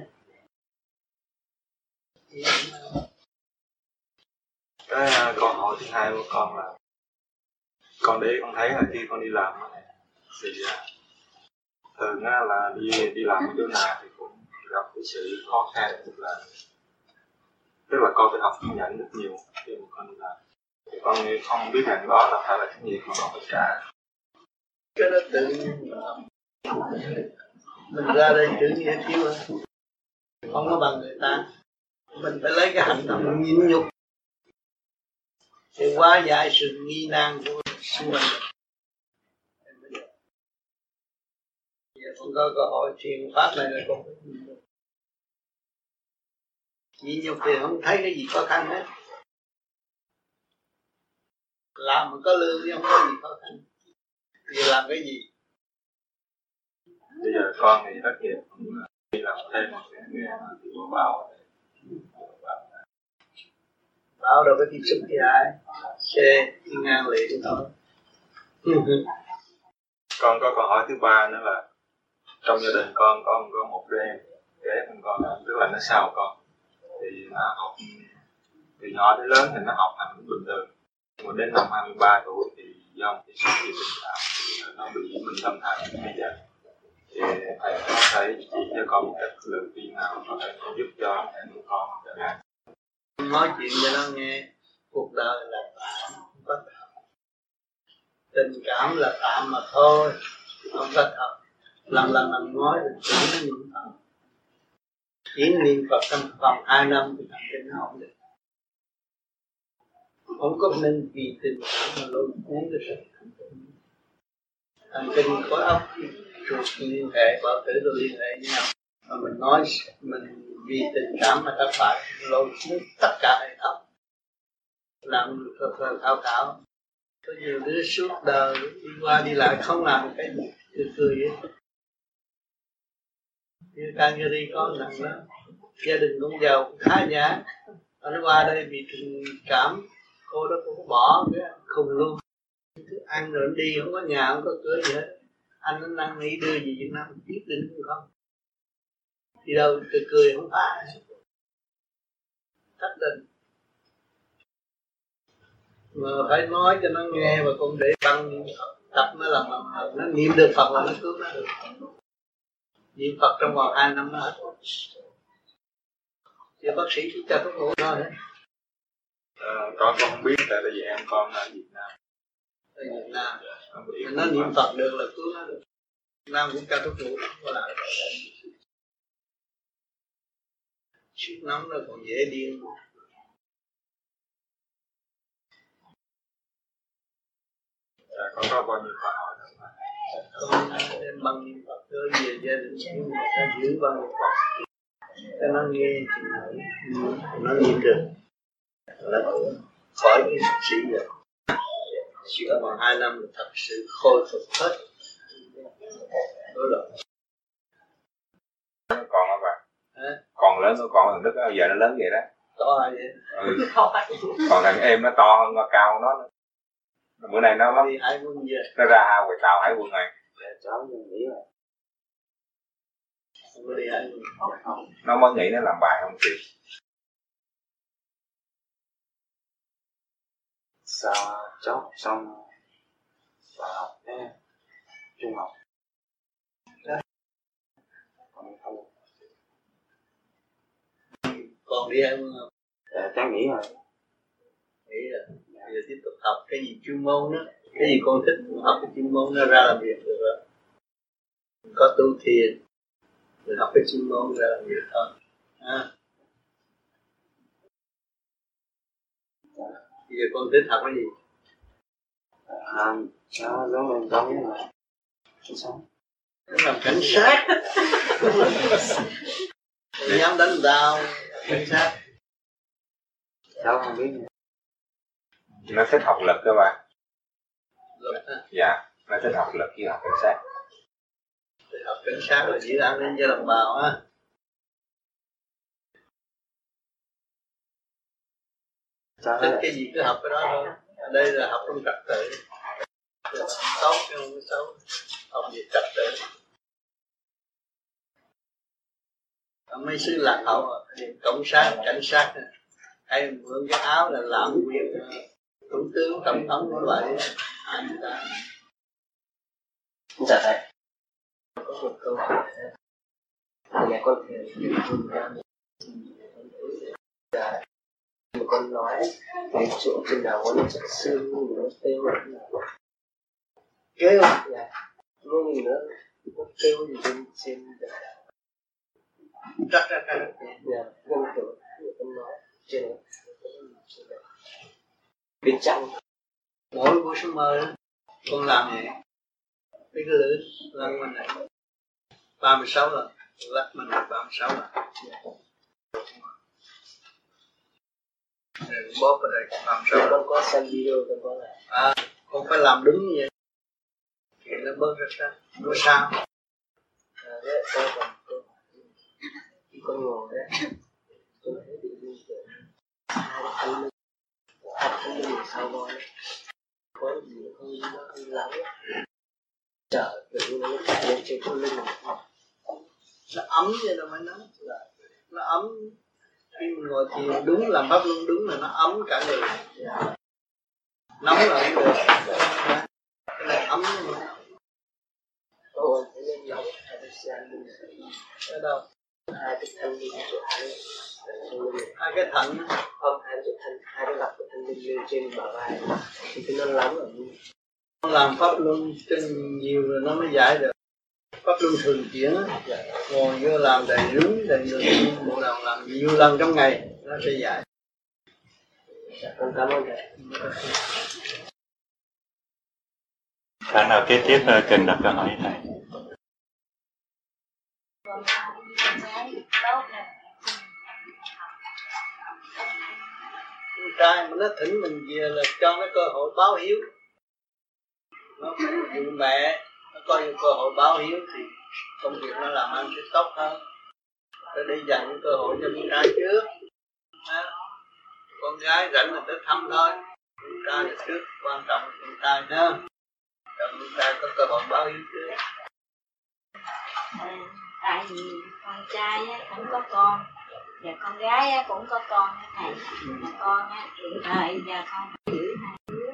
Cái câu hỏi thứ hai của con là con để con thấy là khi con đi làm thì thường là đi làm ở chỗ nào thì cũng gặp cái sự khó khăn, tức là con phải học nhận rất nhiều khi mà con đi làm. Thì con không biết rằng đó là phải là cái gì mà con phải trả. Cái đó tự nhiên mình ra đây chữ nghĩa thiếu không có bằng người ta, mình phải lấy cái hành động nhịn nhục thì hóa giải sự nghi nan của xung quanh. Giờ con có cơ hội truyền pháp này rồi con nhịn nhục thì không thấy cái gì khó khăn hết. Làm mà có lương thì không có gì khó khăn. Thì làm cái gì? Bây giờ con thì thất nghiệp, đi làm thêm một cái nghề thì bảo đâu có tiếp xúc với ai, xe đi ngang liền thôi. Con có câu hỏi thứ ba nữa là trong gia đình con có một đứa em kể con, tức là nó sau con thì nó học từ nhỏ đến lớn thì nó học hành cũng bình thường, nhưng mà đến năm 23 tuổi thì do một cái sự tình cảm nó bị bệnh tâm thần. Bây giờ thì thầy có thể chỉ cho con một cách lời khuyên nào có thể giúp cho em của con chẳng hạn. Nói chuyện cho nó nghe, cuộc đời là tạm, không có thật. Tình cảm là tạm mà thôi, không có thật. Lần nói thì chỉ nó niệm Phật. Chỉ niệm Phật trong vòng 2 năm thì thành kinh nó ổn định. Không có nên vì tình cảm mà lôi cuốn cái sự thành kinh có óc ruột liên hệ, bảo tử rồi liên hệ với nhau. Mà mình nói mình vì tình cảm mà thất bại, lôi cuốn tất cả hệ thống. Làm phờ thao có nhiều đứa suốt đời đi qua đi lại không làm được cái gì, cười ấy. như Calgary có nặng đó, gia đình cũng giàu cũng khá giả, nó qua đây bị trầm cảm, cô đó cũng bỏ cái khùng luôn, cứ ăn rồi đi, không có nhà không có cửa gì hết. Anh nó năn nỉ đưa gì Việt Nam quyết định cũng không đi đâu, cười không phải thất tình, mà phải nói cho nó nghe và cũng để băng tập nó làm nó niệm được Phật là nó cứu nó được. Niệm Phật trong vòng 2 năm nó hết. Chứ bác sĩ chỉ cho thuốc ngủ thôi đấy. Con không biết tại vì em con ở Việt Nam. Ở Việt Nam nó niệm Phật được là cứu nó được. Nam cũng cho thuốc ngủ không là sức nóng nó còn dễ điên. Con có bao nhiêu câu hỏi? Con đem băng niệm Phật tới về gia đình chúng ta giữ băng niệm Phật cho nó nghe chừng nào nó niệm được là khỏi cái sĩ rồi. Chỉ còn 2 năm là thật sự khôi phục hết. Đúng rồi. Còn hả bạn? Còn lớn của con thằng Đức đó, giờ nó lớn vậy đó. To vậy. Còn thằng em nó to hơn, nó cao hơn nó nữa. Bữa nay nó đi Hải Quân về. Nó ra Hội Tàu Hải Quân này. cháu đừng nghĩ rồi. Đi Hải Quân. Nó mới nghĩ nó làm bài không kịp. Sao cháu học xong và học trung học Còn đi Hải Quân không? cháu nghĩ rồi. Nghĩ rồi. Bây giờ tiếp tục học cái gì chuyên môn đó, cái gì con thích học cái chuyên môn nó ra làm việc được rồi. Có tu thiền rồi học cái chuyên môn ra làm việc thôi. Bây giờ con thích học cái gì? Cháu giống mình cháu biết là sao? Làm cảnh sát. Dám đánh đau cảnh sát. Cháu không biết. Nó thích học lực các bạn. Lực hả? Dạ, nó thích học lực với học cảnh sát. Học cảnh sát là chỉ an ninh cho đồng bào á. Thích cái gì cứ học cái đó thôi. Ở đây là học trong trật tự. Xấu chứ không có xấu. Học gì trật tự. Ở mấy xứ lạc hậu, cộng sát, cảnh sát hay mượn cái áo là làm việc thủ tướng, tổng thống như vậy. Ai người ta? Dạ thầy. Có một câu hỏi là con thể hiện ra mà con nói cái chỗ trên nào có nó chất xương nó kêu kêu dạ luôn gì nữa nó kêu gì trên trắc dạ gần kiểu con nói trên bên trong mỗi buổi sáng mơ đó con làm vậy cái lưỡi lăn bên này 36 lần lắc mình 36 lần rồi bóp ở đây 36 lần. con có xem video con có là con phải làm đúng như vậy thì nó bớt ra nó sao khi con ngồi đấy con thấy tự nhiên kiểu hai thanh linh sau đó có gì hơi nó hơi lắng trở kiểu như nó lên trên con linh nó ấm vậy đâu phải nó ấm khi mình ngồi thiền đúng làm pháp luân đúng là nó ấm cả người nóng là không được cái này ấm mà con thấy lên nóng hai cái xe linh ở đâu hai cái thanh linh chỗ hai cái thận không hai cái lọc của thanh linh lên trên bả vai thì nó nóng ở con làm pháp luân cho nhiều rồi nó mới giải được pháp luân thường chuyển á ngồi vô làm đầy đứng đầy người bộ đầu làm nhiều lần trong ngày nó sẽ giải. Con cảm ơn thầy. Khả nào kế tiếp cần đặt câu hỏi thầy. Con trai mà nó thỉnh mình về là cho nó cơ hội báo hiếu, nó dụ mẹ nó có những cơ hội báo hiếu thì công việc nó làm ăn sẽ tốt hơn. Tôi đi dành cơ hội cho con trai trước. Con gái rảnh là tới thăm thôi. Con trai là trước, quan trọng là con trai nữa. Cho con trai có cơ hội báo hiếu trước. Tại vì con trai cũng có con và con gái cũng có con đó thầy. Mà con hiện tại giờ con phải giữ 2 đứa.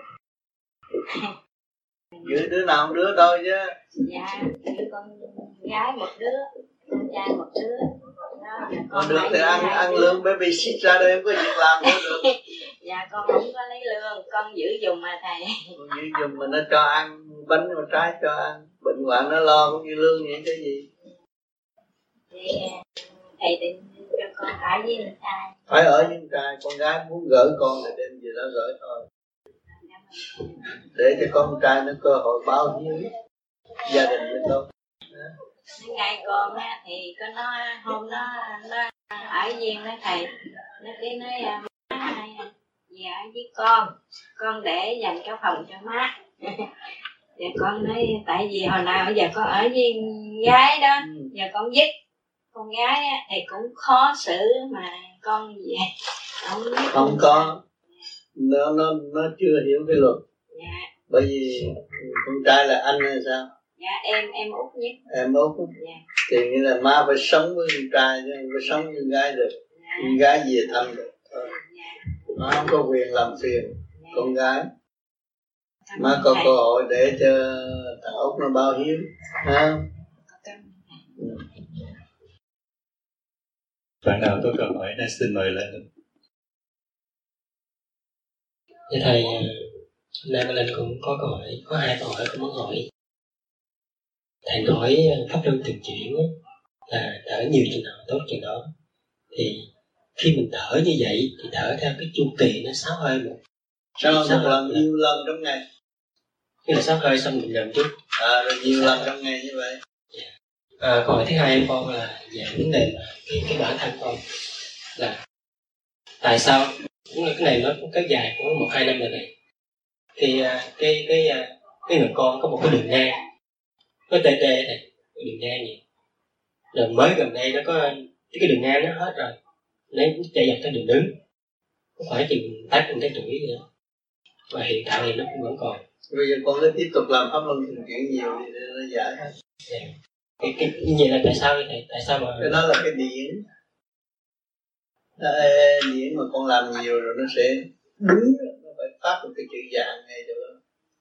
Giữ đứa nào một đứa thôi chứ. Dạ, giữ con gái 1 đứa, con trai 1 đứa. Đó, con được thì ăn lương baby sit ra đây không có việc làm nữa được. Dạ con không có lấy lương, con giữ dùng mà thầy. Con giữ dùng mà nó cho ăn bánh mà trái cho ăn, bệnh hoạn nó lo cũng như lương vậy chứ gì. Thì thầy định cho con ở với người trai. Phải ở với người trai, con gái muốn gửi con thì đem về đó gửi thôi. Để cho con trai nó cơ hội báo hiếu gia đình lên đâu. Ngày con thì có nói hôm đó nó ở viên đó thầy, nó cái nói má về ở với con để dành cái phòng cho má. Và con nói tại vì hồi nào giờ con ở với gái đó, giờ con dứt con gái thì cũng khó xử mà con về không có, nó chưa hiểu cái luật. Dạ. Bởi vì con trai là anh hay sao? Dạ em út nhất. Em út. Dạ. Thì nghĩa là má phải sống với con trai chứ không phải sống với con gái được. Dạ. Con gái về thăm được thôi. Dạ. Má không có quyền làm phiền. Dạ. Con gái. Má có cơ hội để cho thằng út nó báo hiếu. Ha? Bạn nào có câu hỏi nên xin mời lên. Thưa thầy, hôm nay lên cũng có câu hỏi, có 2 câu hỏi cũng muốn hỏi. Thầy nói pháp luân thường chuyển là thở nhiều chừng nào tốt chừng đó. Thì khi mình thở như vậy thì thở theo cái chu kỳ nó 6 hơi một. Sao một lần nhiều lần trong ngày? Khi là 6 hơi xong mình nhầm chút. Rồi nhiều lần trong ngày như vậy. Câu hỏi thứ 2 con là về vấn đề cái bản thân con là tại sao cũng là cái này nó cũng kéo dài cũng 1-2 năm rồi này. Thì cái người con có một cái đường ngang, có tê này, cái đường ngang gì. Rồi mới gần đây nó có cái đường ngang nó hết rồi, nó chạy dọc theo đường đứng, có phải chừng 8 tuổi gì đó. Và hiện tại thì nó cũng vẫn còn. Bây giờ con cứ tiếp tục làm pháp luân thường chuyển nhiều thì nó giải hết. Cái như vậy là tại sao vậy? Tại sao mà cái đó là cái điển. Điển mà con làm nhiều rồi nó sẽ đúng, nó phải phát một cái chữ dạng ngay chỗ đó.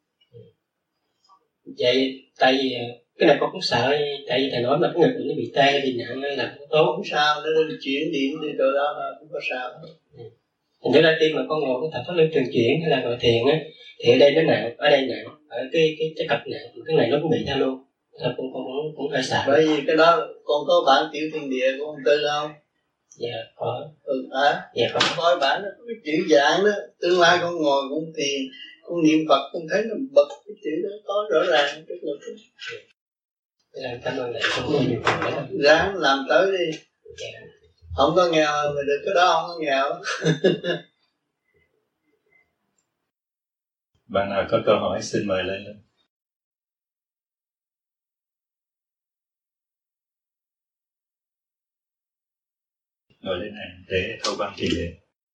Vậy tại vì cái này con cũng sợ, tại vì thầy nói mà cái ngực nó bị tê thì nặng hay là không tốt. Không sao, nó chuyển điểm đi chỗ đó không có sao. Thành thử ra khi mà con ngồi cái tập pháp luân thường chuyển hay là ngồi thiền á, thì ở đây nó nặng, ở đây nặng, ở cái cặp nặng, cái này nó cũng bị theo luôn. Là cũng hơi sợ. Bởi vì cái đó con có bản tiểu thiên địa của ông Tư không? Dạ có. Dạ có. Coi bản đó có cái chữ dạng đó, tương lai con ngồi con thiền, con niệm Phật con thấy nó bật cái chữ đó có rõ ràng tức là cảm ơn thầy, không có nhiều phần nữa. ráng làm tới đi. Dạ. Không có nghèo mà được cái đó, không có nghèo. Bạn nào có câu hỏi xin mời lên. Ngồi lên hàng để thâu băng tiền đề.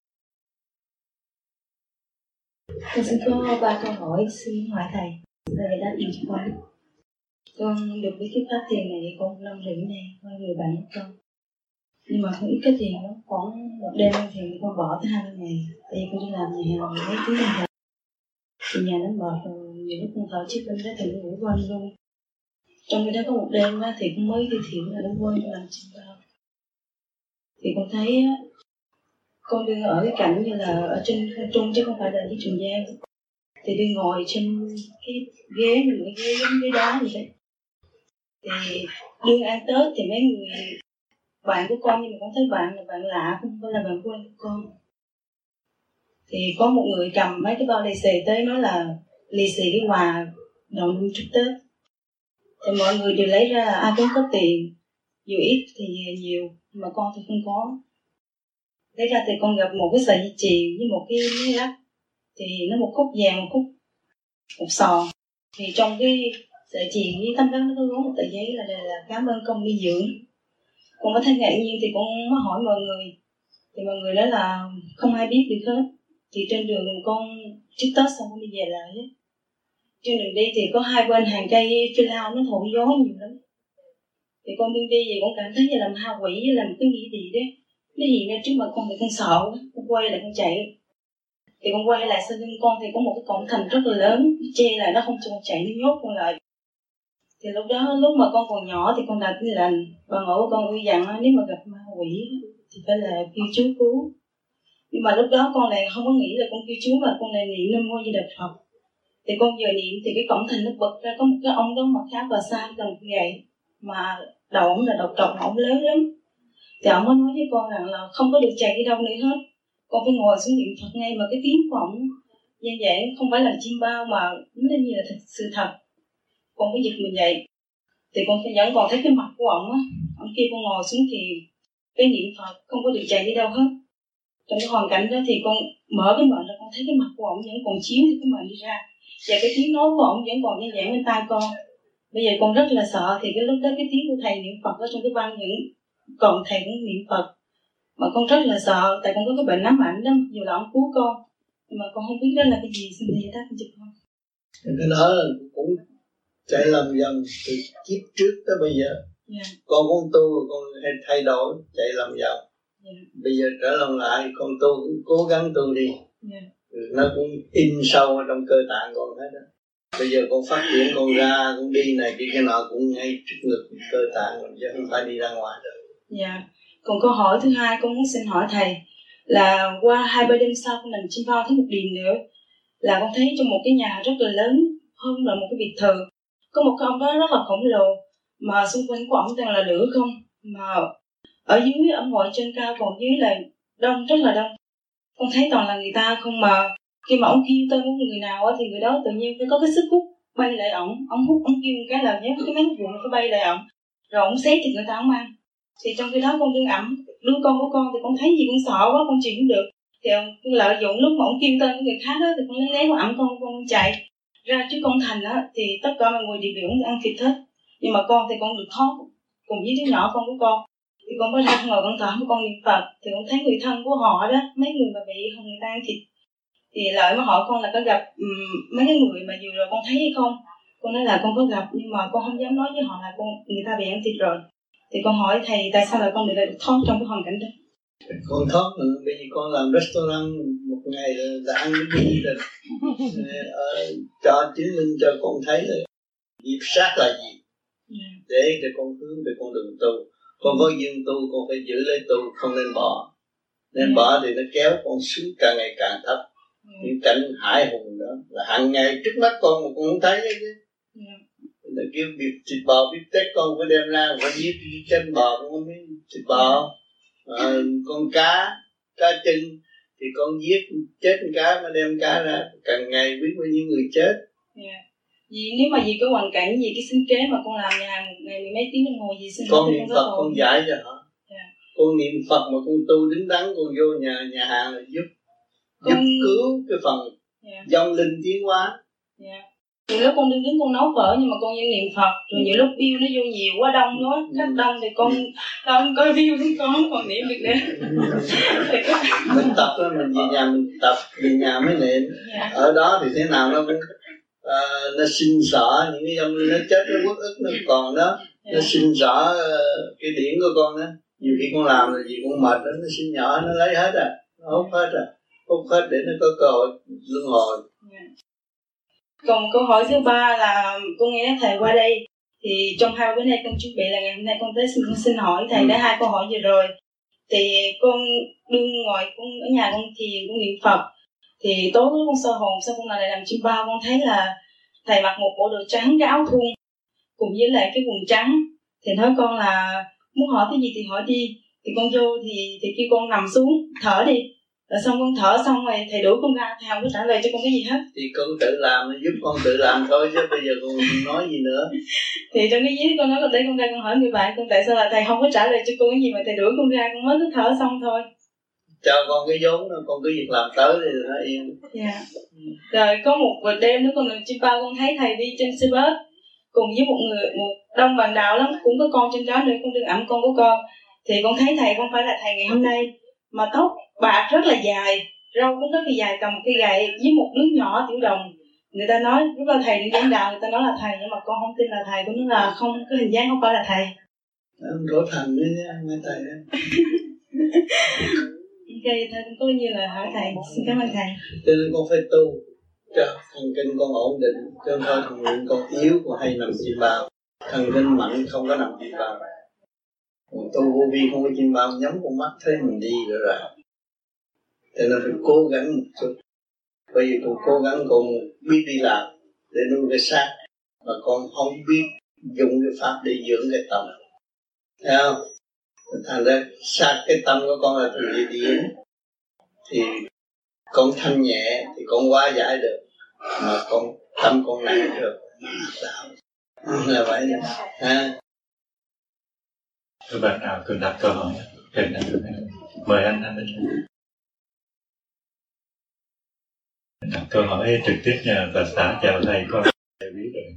Con xin có 3 câu hỏi xin hỏi thầy. Thầy đã điều cho con được biết cái pháp tiền này con 5 rưỡi này, con người bạn của con. Nhưng mà không ít cái tiền đó, khoảng một đêm thì con bỏ tới 20 ngày. Tại vì con đi làm nhà hàng mấy tiếng đồng hồ. Thì nhà nó mệt rồi, nhiều lúc con thở chiếc bên đó thì nó ngủ quên luôn. Trong khi đó có một đêm đó, thì con mới đi thiện là nó quên làm chim bao. Thì con thấy con đương ở cái cảnh như là ở trên không trung chứ không phải là dưới Trường Giang. Thì đi ngồi trên cái ghế, cái ghế giống ghế đá như vậy. Thì đương ăn Tết thì mấy người bạn của con, nhưng mà con thấy bạn là bạn lạ, không phải là bạn quen của con. Thì có một người cầm mấy cái bao lì xì tới nói là lì xì cái quà đầu năm trước Tết. Thì mọi người đều lấy ra, ai cũng có tiền, dù ít thì nhiều, mà con thì không có. Lấy ra thì con gặp một cái sợi dây chuyền với một cái miếng lắc, thì nó một khúc vàng, một khúc một sò. Thì trong cái Tại chị với Tâm Đắc nó có gốn một tờ giấy là cảm ơn con đi dưỡng. Con có thấy ngạc nhiên thì con mới hỏi mọi người, thì mọi người nói là không ai biết được hết. Thì trên đường con trước Tết xong con đi về lại á, trên đường đi thì có hai bên hàng cây phi lao nó thổi gió nhiều lắm. Thì con đi vậy con cảm thấy như là ma quỷ với là một cái nghĩa gì đấy nó hiện ra trước mặt con, thì con sợ quá, con quay lại con chạy. Thì con quay lại sau lưng con thì có một cái cổng thành rất là lớn che lại, nó không cho con chạy, nó nhốt con lại. Thì lúc đó lúc mà con còn nhỏ thì con đã tin lành, bà ngoại của con uy dặn nếu mà gặp ma quỷ thì phải là kêu chú cứu. Nhưng mà lúc đó con lại không có nghĩ là con kêu chú mà con lại niệm Nam Mô Di Đà Phật. Thì con vừa niệm thì cái cổng thành nó bật ra, có một cái ông đó mặc áo cà sa cầm gậy mà đầu ổng là đầu trọc, ổng lớn lắm. Thì ổng mới nói với con rằng là không có được chạy đi đâu nữa hết, con phải ngồi xuống niệm Phật ngay. Mà cái tiếng của ổng như vậy không phải là chim bao mà nó như là sự thật. Con mới giật mình dậy, thì con vẫn còn thấy cái mặt của ổng á. Ổng kêu con ngồi xuống thì cái niệm Phật không có được chạy đi đâu hết. Trong cái hoàn cảnh đó thì con mở cái mệnh ra, con thấy cái mặt của ổng vẫn còn chiếu cái mệnh đi ra, và cái tiếng nói của ổng vẫn còn như vậy bên tai con. Bây giờ con rất là sợ. Thì cái lúc đó cái tiếng của thầy niệm Phật ở trong cái băng những còn thầy cũng niệm Phật, mà con rất là sợ, tại con có cái bệnh ám ảnh đó, dù là ông cứu con nhưng mà con không biết đó là cái gì. Xin thầy giải đáp cho con. Cái đó là cũng chạy lòng vòng từ kiếp trước tới bây giờ. Con tu con hay thay đổi chạy lòng vòng. Bây giờ trở lòng lại con tu cũng cố gắng tu đi. Nó cũng in sâu ở trong cơ tạng con hết đó. Bây giờ con phát triển, con ra con đi này đi cái nọ cũng ngay trước ngực cơ tạng mình, chứ không phải đi ra ngoài được. Dạ. Còn câu hỏi thứ hai con muốn xin hỏi thầy là qua 2-3 đêm sau con nằm chim bao thấy một điều nữa, là con thấy trong một cái nhà rất là lớn hơn là một cái biệt thự, có một cái ông đó rất là khổng lồ, mà xung quanh của ông toàn là lửa không, mà ở dưới ông ngồi trên cao, còn dưới là đông, rất là đông. Con thấy toàn là người ta không, mà khi mà ông kêu tên của người nào thì người đó tự nhiên phải có cái sức hút bay lại ổng hút, ông kêu một cái là nhớ cái máy vuông nó bay lại ổng, rồi ổng xé thịt người ta ổng ăn. Thì trong khi đó con đương ẩm đứa con của con thì con thấy gì con sợ quá, con chịu không được. Thì ông lợi dụng lúc mà ông kêu tên của người khác đó, thì con lấy ẩm con chạy ra trước con thành đó, thì tất cả mọi người đều bị ổng ăn thịt hết. Nhưng mà con thì con được thoát cùng với đứa nhỏ con của con. Thì con có ra ngồi con thở với con niệm Phật, thì con thấy người thân của họ đó, mấy người mà bị người ta ăn thịt, thì lợi mà hỏi con là có gặp mấy cái người mà vừa rồi con thấy hay không. Con nói là con có gặp, nhưng mà con không dám nói với họ là người ta bị ăn thịt rồi. Thì con hỏi thầy tại sao lại con được thoát trong cái hoàn cảnh đó? Con thoát bởi vì con làm restaurant một ngày là ăn cái gì rồi cho chứng minh cho con thấy là nghiệp sát là gì, để cho con hướng về con đường tu. Con có duyên tu con phải giữ lấy tu, không nên bỏ. Nên bỏ thì nó kéo con xuống càng ngày càng thấp. Những cảnh hải hùng đó là hàng ngày trước mắt con mà con không thấy đấy chứ. Là kêu việc thịt bò bít tết con phải đem ra, phải giết chân bò con không biết thịt bò. Con cá chân thì con giết chết con cá mà đem cá ra, càng ngày biết bao nhiêu người chết. Vì nếu mà vì cái hoàn cảnh, vì cái sinh kế mà con làm nhà hàng một ngày 10 mấy tiếng đồng hồ gì xin con niệm Phật con giải cho họ. Con niệm Phật mà con tu đứng đắn, con vô nhà hàng là giúp cứu cái phần dòng linh tiến hóa. Nhiều lúc con đứng con nấu phở nhưng mà con vẫn niệm Phật, rồi nhiều lúc view nó vô nhiều quá, đông quá, khách đông thì con không có view thì con không còn niệm được nữa. Mình tập đó, mình về nhà mình tập, về nhà mới niệm. Ở đó thì thế nào nó cũng nó sinh sợ những cái dòng linh nó chết, nó uất ức nó còn đó, nó sinh sợ cái điển của con đó. Nhiều khi con làm là gì con mệt đó, nó sinh nhỏ nó lấy hết rồi, nó hút hết để nó có cơ hội luân hồi. Còn câu hỏi thứ ba là con nghe thầy qua đây thì trong 2 bữa nay con chuẩn bị là ngày hôm nay con tới xin hỏi thầy đã 2 câu hỏi vừa rồi. Thì con đương ngồi con ở nhà con thiền, con niệm Phật, thì tối con soi hồn sau con lại làm chim bao, con thấy là thầy mặc một bộ đồ trắng, cái áo thun cùng với lại cái quần trắng. Thì nói con là muốn hỏi cái gì thì hỏi đi. Thì con vô thì kêu con nằm xuống thở đi. Rồi xong con thở xong rồi thầy đuổi con ra, thầy không có trả lời cho con cái gì hết. Thì con tự làm, giúp con tự làm thôi chứ bây giờ con nói gì nữa. Thì trong cái giấy con nói con để con ra con hỏi người bạn con tại sao là thầy không có trả lời cho con cái gì mà thầy đuổi con ra, con mới cứ thở xong thôi. Cho con cái vốn đó, con cứ việc làm tới thì nó yên. Rồi có một đêm nữa con làm chim bao, con thấy thầy đi trên xe bus, cùng với một đông bạn đạo lắm, cũng có con trên đó nữa, con đừng ẵm con của con. Thì con thấy thầy không phải là thầy ngày hôm nay, mà tóc bạc rất là dài, râu cũng rất là dài, cầm một cây gậy với một đứa nhỏ tiểu đồng. Người ta nói lúc là thầy đi giảng đạo, người ta nói là thầy, nhưng mà con không tin là thầy, con nói là không, cái hình dáng không phải là thầy. Rõ thành đấy mấy thầy đó. Ok, thầy cũng có như là hỏi thầy, xin cảm ơn thầy. Cho nên con phải tu cho thần kinh con ổn định, cho nên thôi thần kinh con yếu, con hay nằm chim bao. Thần kinh mạnh không có nằm chim bao. Còn tu vô vi không có chim bao, nhắm con mắt thấy mình đi rồi. Cho nên phải cố gắng một chút. Bởi vì con cố gắng con biết đi làm để nuôi cái xác, mà con không biết dùng cái pháp để dưỡng cái tâm. Thấy không? Thành ra sát cái tâm của con là từ địa điểm, thì con thanh nhẹ thì con hóa giải được, mà con tâm con nặng được là vậy nè. Các bạn nào cần đặt câu hỏi mời anh đặt câu hỏi trực tiếp nha, và xã chào thầy con thầy biết rồi.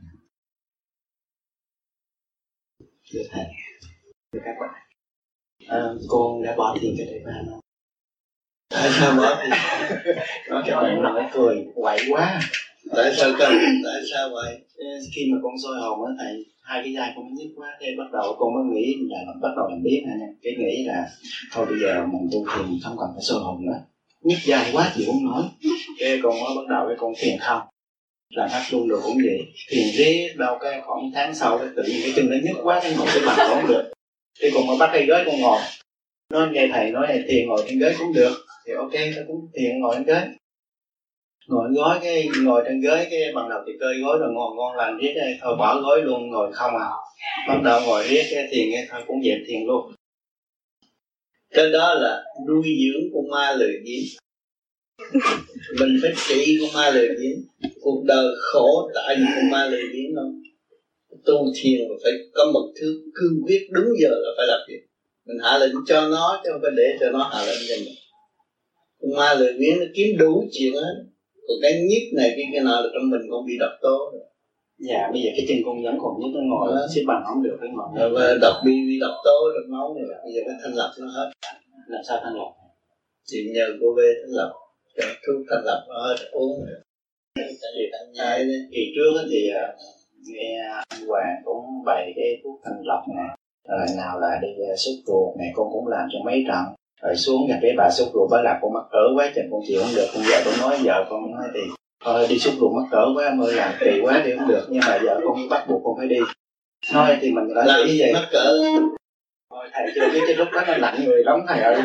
Thưa thầy, thưa các bạn, con đã bỏ thiền cái đây ba năm. Tại sao bỏ thiền? Nói các bạn nói cười quậy quá. Tại sao vậy? Khi mà con soi hồn á thầy, hai cái vai con nó nhức quá, thế bắt đầu con mới nghĩ là bắt đầu làm biết nha. Cái nghĩ là thôi bây giờ mình tu thiền không cần phải soi hồn nữa, nhức vai quá chịu không nói. Cái con mới bắt đầu cái con thiền không, làm hát luôn rồi cũng vậy, thiền riết đâu cái khoảng tháng sau cái tự nhiên cái chân nó nhức quá, cái ngồi cái bàn không được. Thì con mới bắt cái ghế con ngồi, nói nghe thầy nói là thiền ngồi trên ghế cũng được, thì ok tôi cũng thiền ngồi trên ghế. Ngồi trên ghế cái ban đầu thì cơi gối rồi ngồi ngon lành riết đây, thôi bỏ gối luôn ngồi không à. Bắt đầu ngồi riết cái thiền cái thôi cũng dẹp thiền luôn. Cái đó là nuôi dưỡng con ma lười biếng. Mình phải trị con ma lười biếng. Cuộc đời khổ tại vì con ma lười biếng đâu. Tu thiền phải có một thứ cương quyết, đúng giờ là phải làm việc. Mình hạ lệnh cho nó chứ không phải để cho nó hạ lệnh cho mình. Con ma lười biếng nó kiếm đủ chuyện hết. Còn cái nhức này cái nào là trong mình con bị độc tố rồi. Dạ bây giờ cái chân con vẫn còn nhức, nó ngồi xếp bằng không được, cái ngồi rồi độc bị độc tố trong máu rồi, bây giờ phải thanh lọc nó hết. Làm sao thanh lọc? Thì nhờ cô về thanh lọc, cho thuốc thanh lọc nó hết uống rồi. Kỳ trước thì nghe anh Hoàng cũng bày cái thuốc thanh lọc nè, rồi nào là đi sốt ruột này con cũng làm cho mấy trận, rồi xuống gặp cái bà sốt ruột bà làm con mắc cỡ quá trời con chịu không được. Con giờ con nói vợ con nói thì thôi đi sốt ruột mắc cỡ quá mới làm kỳ quá thì không được, nhưng mà vợ con bắt buộc con phải đi. Nói thì mình đã làm gì vậy mắc cỡ. Thôi thầy chưa biết cái lúc đó nó lạnh người lắm thầy ơi.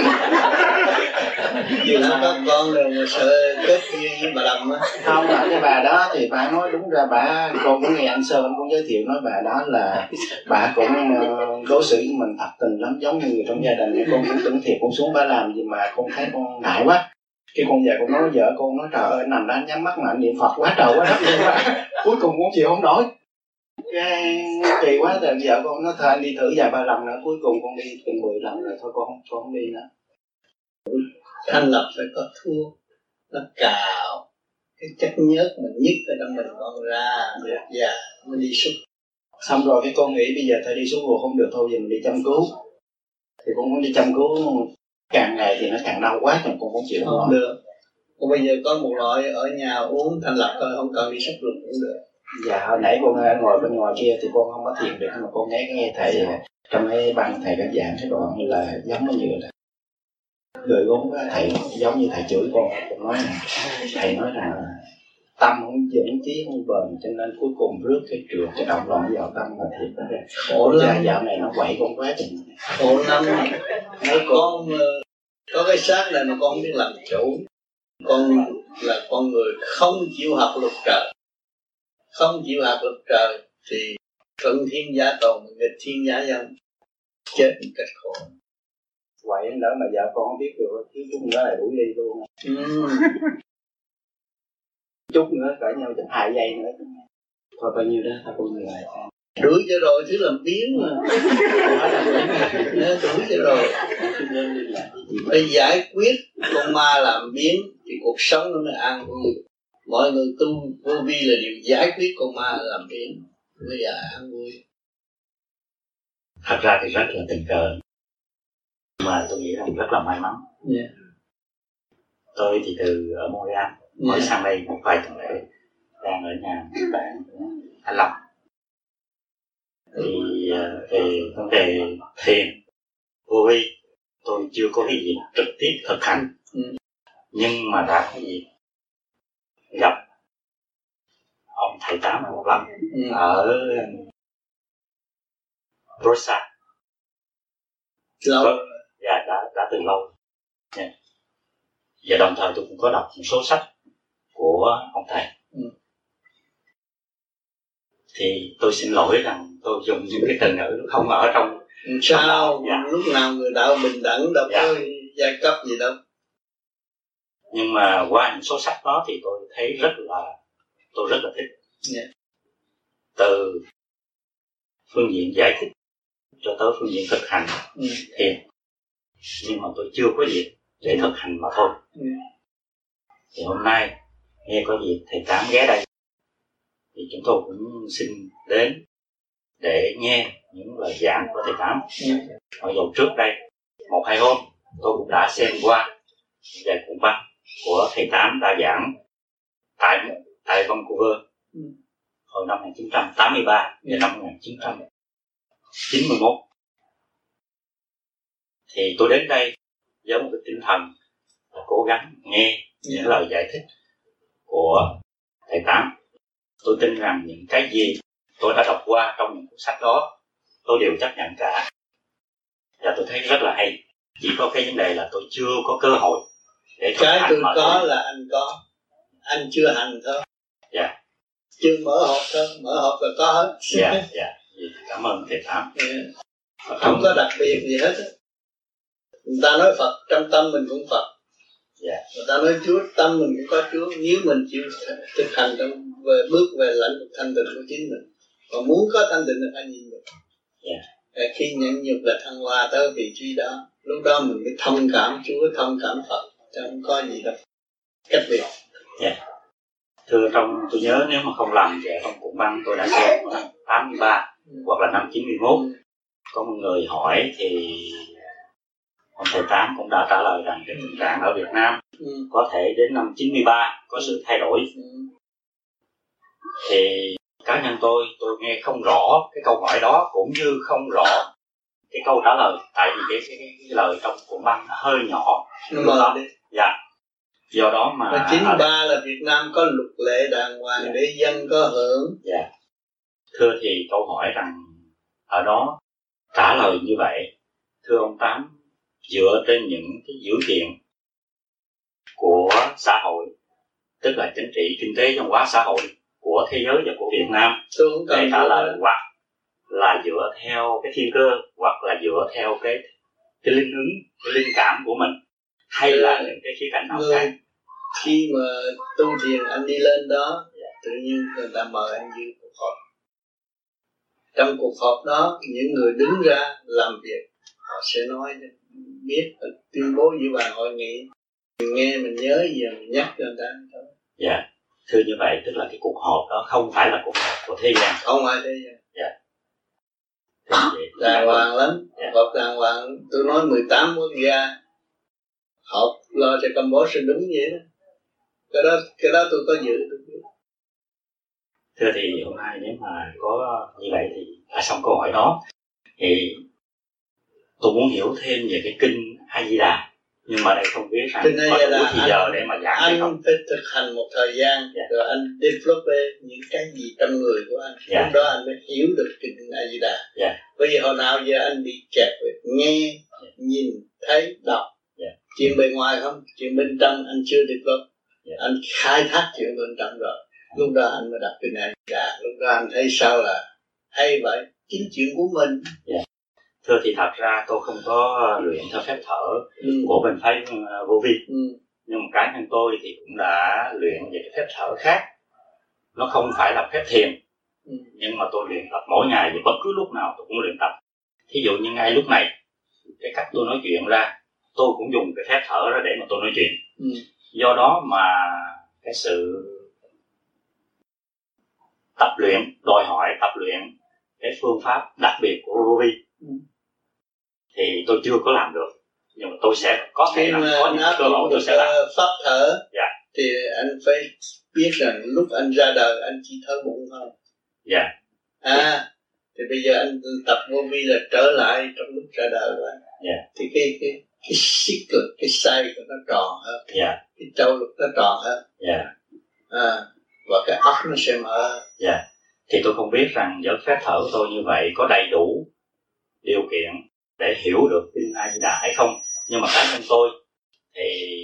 Vì nó có con rồi mà sợ kết duyên với bà Lâm á. Không, cái bà đó thì bà nói đúng ra bà, con cũng nghe anh Sơn anh cũng giới thiệu nói bà đó là bà cũng đối xử với mình thật tình lắm, giống như người trong gia đình. Con cũng tưởng thiệt con xuống bà làm gì mà con thấy con ngại quá. Khi con về con nói vợ con nói trời ơi nằm đó nhắm mắt mà anh niệm Phật quá trời quá đất luôn á. Cuối cùng con chịu không nổi. Cái kỳ quá rồi vợ con nói thôi anh đi thử vài ba lần nữa, cuối cùng con đi từng 10 lần rồi thôi con không đi nữa. Thanh lập phải có thuốc nó cào cái chất nhớt mà nhức ở trong mình con ra dạ mới đi xúc. Xong rồi cái con nghĩ bây giờ thôi đi xúc ruột không được, thôi giờ mình đi chăm cứu. Thì con muốn đi chăm cứu càng ngày thì nó càng đau quá rồi con không chịu không được. Còn bây giờ có một loại ở nhà uống thanh lập thôi, không cần đi xúc ruột cũng được. Dạ hồi nãy con ngồi bên ngoài kia thì con không có thiền được, mà con nghe thầy trong cái băng thầy đã giảng cái đoạn là giống như là người gốm thầy giống như thầy chửi con nói là thầy nói rằng tâm không vững chí không bền, cho nên cuối cùng rước cái trượt cái động loạn vào tâm mà thiệt đó ra. Khổ lắm, dạo này nó quậy con quá chừng. Khổ lắm. Mấy con có cái xác này mà con không biết làm chủ. Con là con người không chịu học luật trời, không chịu học luật trời thì thuận thiên giả tồn, nghịch thiên giả dân, chết một cách khổ. Quậy nữa mà vợ con không biết được, thiếu chút nữa là đuổi đi luôn. Chút nữa cỡ nhau chừng 2 giây nữa. Thôi bao nhiêu đó, thôi bao nhiêu lại. Đuổi cho rồi thứ làm biến mà. Đuổi cho rồi. Phải giải quyết con ma làm biến thì cuộc sống nó mới an vui. Mọi người tu vô vi là điều giải quyết con ma làm phiền, bây giờ ăn vui. Thật ra thì rất là tình cờ, mà tôi nghĩ rằng rất là may mắn. Yeah. Tôi thì từ ở Montreal mới sang đây một vài tuần lễ, đang ở nhà bạn anh Lâm. Thì về vấn đề thiền vô vi, tôi chưa có cái gì trực tiếp thực hành, nhưng mà đã có gì gặp ông thầy Tám một lần ở Brosa. Lâu. Dạ, đã từ lâu. Yeah. Và đồng thời tôi cũng có đọc một số sách của ông thầy. Thì tôi xin lỗi rằng tôi dùng những cái từ ngữ không ở trong. Sao? Dạ. Lúc nào người đạo bình đẳng đâu có giai cấp gì đâu. Nhưng mà qua những số sách đó thì tôi thấy tôi rất là thích. Yeah. Từ phương diện giải thích cho tới phương diện thực hành thiền, nhưng mà tôi chưa có dịp để thực hành mà thôi. Thì hôm nay nghe có dịp thầy Tám ghé đây, thì chúng tôi cũng xin đến để nghe những lời giảng của thầy Tám. Mặc dù trước đây 1-2 hôm tôi cũng đã xem qua về cuốn băng của thầy Tám đã giảng tại Vancouver hồi năm 1983 và năm 1991. Thì tôi đến đây với một cái tinh thần là cố gắng nghe những lời giải thích của thầy Tám. Tôi tin rằng những cái gì tôi đã đọc qua trong những cuốn sách đó tôi đều chấp nhận cả, và tôi thấy rất là hay. Chỉ có cái vấn đề là tôi chưa có cơ hội để thực hành. Cái tôi có là anh có, anh chưa hành thôi. Dạ. Chưa mở hộp thôi, mở hộp là có hết. Dạ. Cảm ơn thầy Tám. Không có đặc biệt gì hết. Người ta nói Phật, trong tâm mình cũng Phật. Người ta nói Chúa, tâm mình cũng có Chúa. Nếu mình chịu thực hành bước về lãnh vực thanh tịnh của chính mình, còn muốn có thanh tịnh thì phải nhìn được. Khi nhận nhục là thăng hoa tới vị trí đó, lúc đó mình mới thông cảm Chúa, thông cảm Phật, chứ không có gì đâu cách biệt. Thưa, tôi nhớ nếu mà không làm vậy trong cuốn băng tôi đã xem năm 83 hoặc là năm 91, có một người hỏi thì ông thầy Tám cũng đã trả lời rằng cái tình trạng ở Việt Nam có thể đến năm 93 có sự thay đổi. Thì cá nhân tôi nghe không rõ cái câu hỏi đó, cũng như không rõ cái câu trả lời, tại vì cái lời trong cuốn băng hơi nhỏ. Do đó mà 93 là Việt Nam có luật lệ đàng hoàng để dân có hưởng. Thưa, thì câu hỏi rằng ở đó trả lời như vậy, thưa ông Tám, dựa trên những cái dữ kiện của xã hội, tức là chính trị, kinh tế, văn hóa, xã hội của thế giới và của Việt Nam để trả lời, hoặc là dựa theo cái thiên cơ, hoặc là dựa theo cái linh ứng, cái linh cảm của mình, hay là những cái khía cạnh nào khác? Khi mà tu thiền anh đi lên đó, tự nhiên người ta mời anh dự cuộc họp. Trong cuộc họp đó, những người đứng ra làm việc, họ sẽ nói biết tuyên bố giữa bàn hội nghị. Mình nghe mình nhớ gì mình nhắc cho người ta. Thưa, như vậy tức là cái cuộc họp đó không phải là cuộc họp của thế gian. Không phải thế gian. Đàng hoàng lắm. Họp đàng hoàng. Tôi nói 18 quốc gia họp lo cho Campuchia đúng vậy đó. Cái đó tôi có dự tôi biết. Thưa, thì hôm nay nếu mà có như vậy thì đã xong câu hỏi đó, thì tôi muốn hiểu thêm về cái kinh A Di Đà, nhưng mà đây không biết rằng có đủ thì giờ để mà giảng hay không. Anh phải thực hành một thời gian rồi anh develop những cái gì trong người của anh. Lúc đó anh mới hiểu được kinh A Di Đà. Bởi vì hồi nào giờ anh bị kẹt về nghe, nhìn, thấy, đọc. Chuyện bề ngoài không, chuyện bên trong anh chưa develop. Anh khai thác chuyện bên trong rồi, lúc đó anh mới đọc kinh A Di Đà. Lúc đó anh thấy sao là hay vậy, chính chuyện của mình. Thưa, thì thật ra tôi không có luyện theo phép thở của bên phái vô vi, nhưng mà cá nhân tôi thì cũng đã luyện về cái phép thở khác. Nó không phải là phép thiền, nhưng mà tôi luyện tập mỗi ngày, và bất cứ lúc nào tôi cũng luyện tập. Thí dụ như ngay lúc này, cái cách tôi nói chuyện ra, tôi cũng dùng cái phép thở đó để mà tôi nói chuyện. Do đó mà cái sự tập luyện, đòi hỏi tập luyện cái phương pháp đặc biệt của vô vi. Thì tôi chưa có làm được, nhưng mà tôi sẽ có thể làm, có những cơ hội tôi sẽ làm. Pháp thở, dạ. Thì anh phải biết rằng lúc anh ra đời anh chỉ thở bụng thôi. Dạ. Thì bây giờ anh tập vô vi là trở lại trong lúc ra đời của anh. Dạ. Thì cái xích cực, cái size của nó tròn hơn. Dạ. Cái trâu lực nó tròn hơn. Dạ. Và cái óc nó sẽ mở. Dạ. Thì tôi không biết rằng với phép thở của tôi như vậy có đầy đủ điều kiện để hiểu được kinh A Di Đà hay không. Nhưng mà cá nhân tôi thì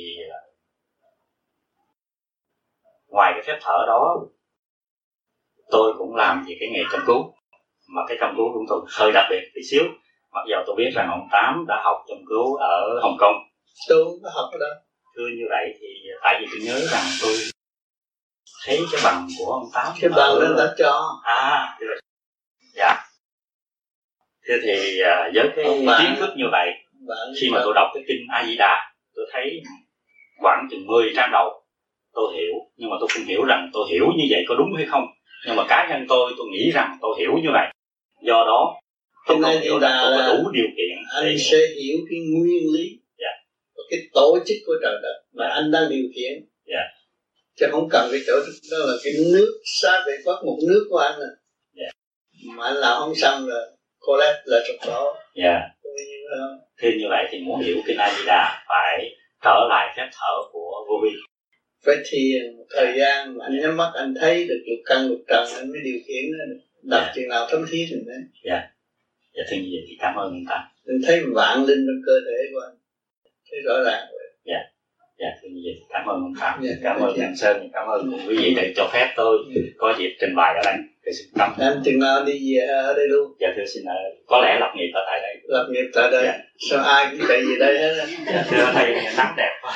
ngoài cái phép thở đó, tôi cũng làm về cái nghề chăm cứu. Mà cái chăm cứu của tôi hơi đặc biệt tí xíu. Mặc dù tôi biết rằng ông Tám đã học chăm cứu ở Hồng Kông. Tôi cũng có học ở đó. Thưa như vậy thì tại vì tôi nhớ rằng tôi thấy cái bằng của ông Tám. Cái bằng đó đã cho. Dạ. Thế thì với cái kiến thức như vậy, khi mà tôi đọc cái kinh A Di Đà, tôi thấy khoảng chừng 10 trang đầu tôi hiểu, nhưng mà tôi không hiểu rằng tôi hiểu như vậy có đúng hay không. Nhưng mà cá nhân tôi nghĩ rằng tôi hiểu như vậy. Do đó tôi không hiểu rằng tôi có đủ điều kiện anh sẽ hiểu cái nguyên lý, cái tổ chức của trời đất mà anh đang điều khiển. Chứ không cần cái tổ chức đó là cái nước xá về quát một nước của anh mà anh làm không xong là collapse là sụp đổ. Thì như vậy thì muốn hiểu kinh A Di Đà phải trở lại phép thở của vô vi. Phải thiền một thời gian mà anh nhắm mắt anh thấy được lục căn lục trần anh mới điều khiển nó. Đặt chừng nào thấm thiết rồi đấy. Dạ thưa như vậy thì cảm ơn anh ta. Anh thấy vạn linh trong cơ thể của anh, thấy rõ ràng rồi. Dạ thưa như vậy cảm ơn anh Phạm. Cảm ơn anh Sơn, cảm ơn quý vị đã cho phép tôi có dịp trình bày ở đây. Anh chừng nào đi về ở đây luôn? Dạ thưa xin có lẽ lập nghiệp ở tại đây. Lập nghiệp tại đây. Sao ai cũng chạy về đây hết á? Dạ thưa ở đây nắng đẹp quá.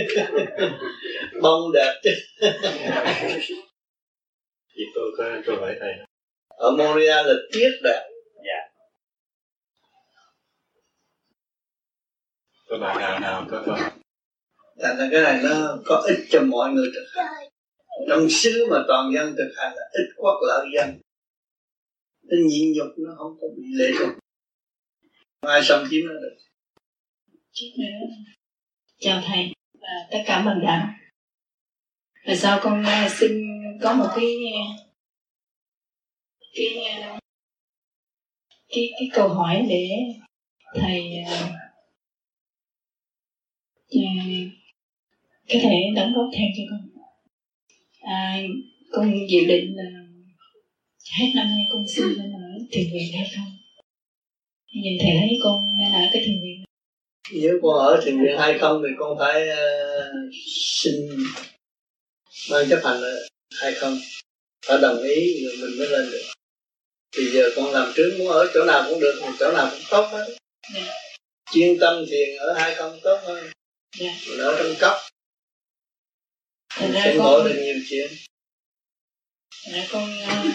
Bông đẹp chứ. Thì tôi hỏi thầy. Ở Montreal là tiết đẹp. Có bạn nào có không? Thành ra cái này nó có ích cho mọi người thực hành. Trong xứ mà toàn dân thực hành là ích quốc lợi dân. Nó nhịn nhục, nó không có bị lệ thuộc. Ai xâm chiếm nó được. Chút nữa chào thầy và tất cả bạn đạo. Và sau con xin có một cái câu hỏi để thầy có thể đóng góp thêm cho con. Con dự định là hết năm nay con xin lên ở thiền viện hay không? Nhìn thầy thấy con nên ở cái thiền viện. Nếu con ở thiền viện hay không thì con phải xin ban chấp hành hay không, phải đồng ý rồi mình mới lên được. Thì giờ con làm trước muốn ở chỗ nào cũng được, chỗ nào cũng tốt hết. Chuyên tâm thiền ở hay không tốt hơn. Mình ở trong cấp sẽ ngộ được nhiều chuyện. Con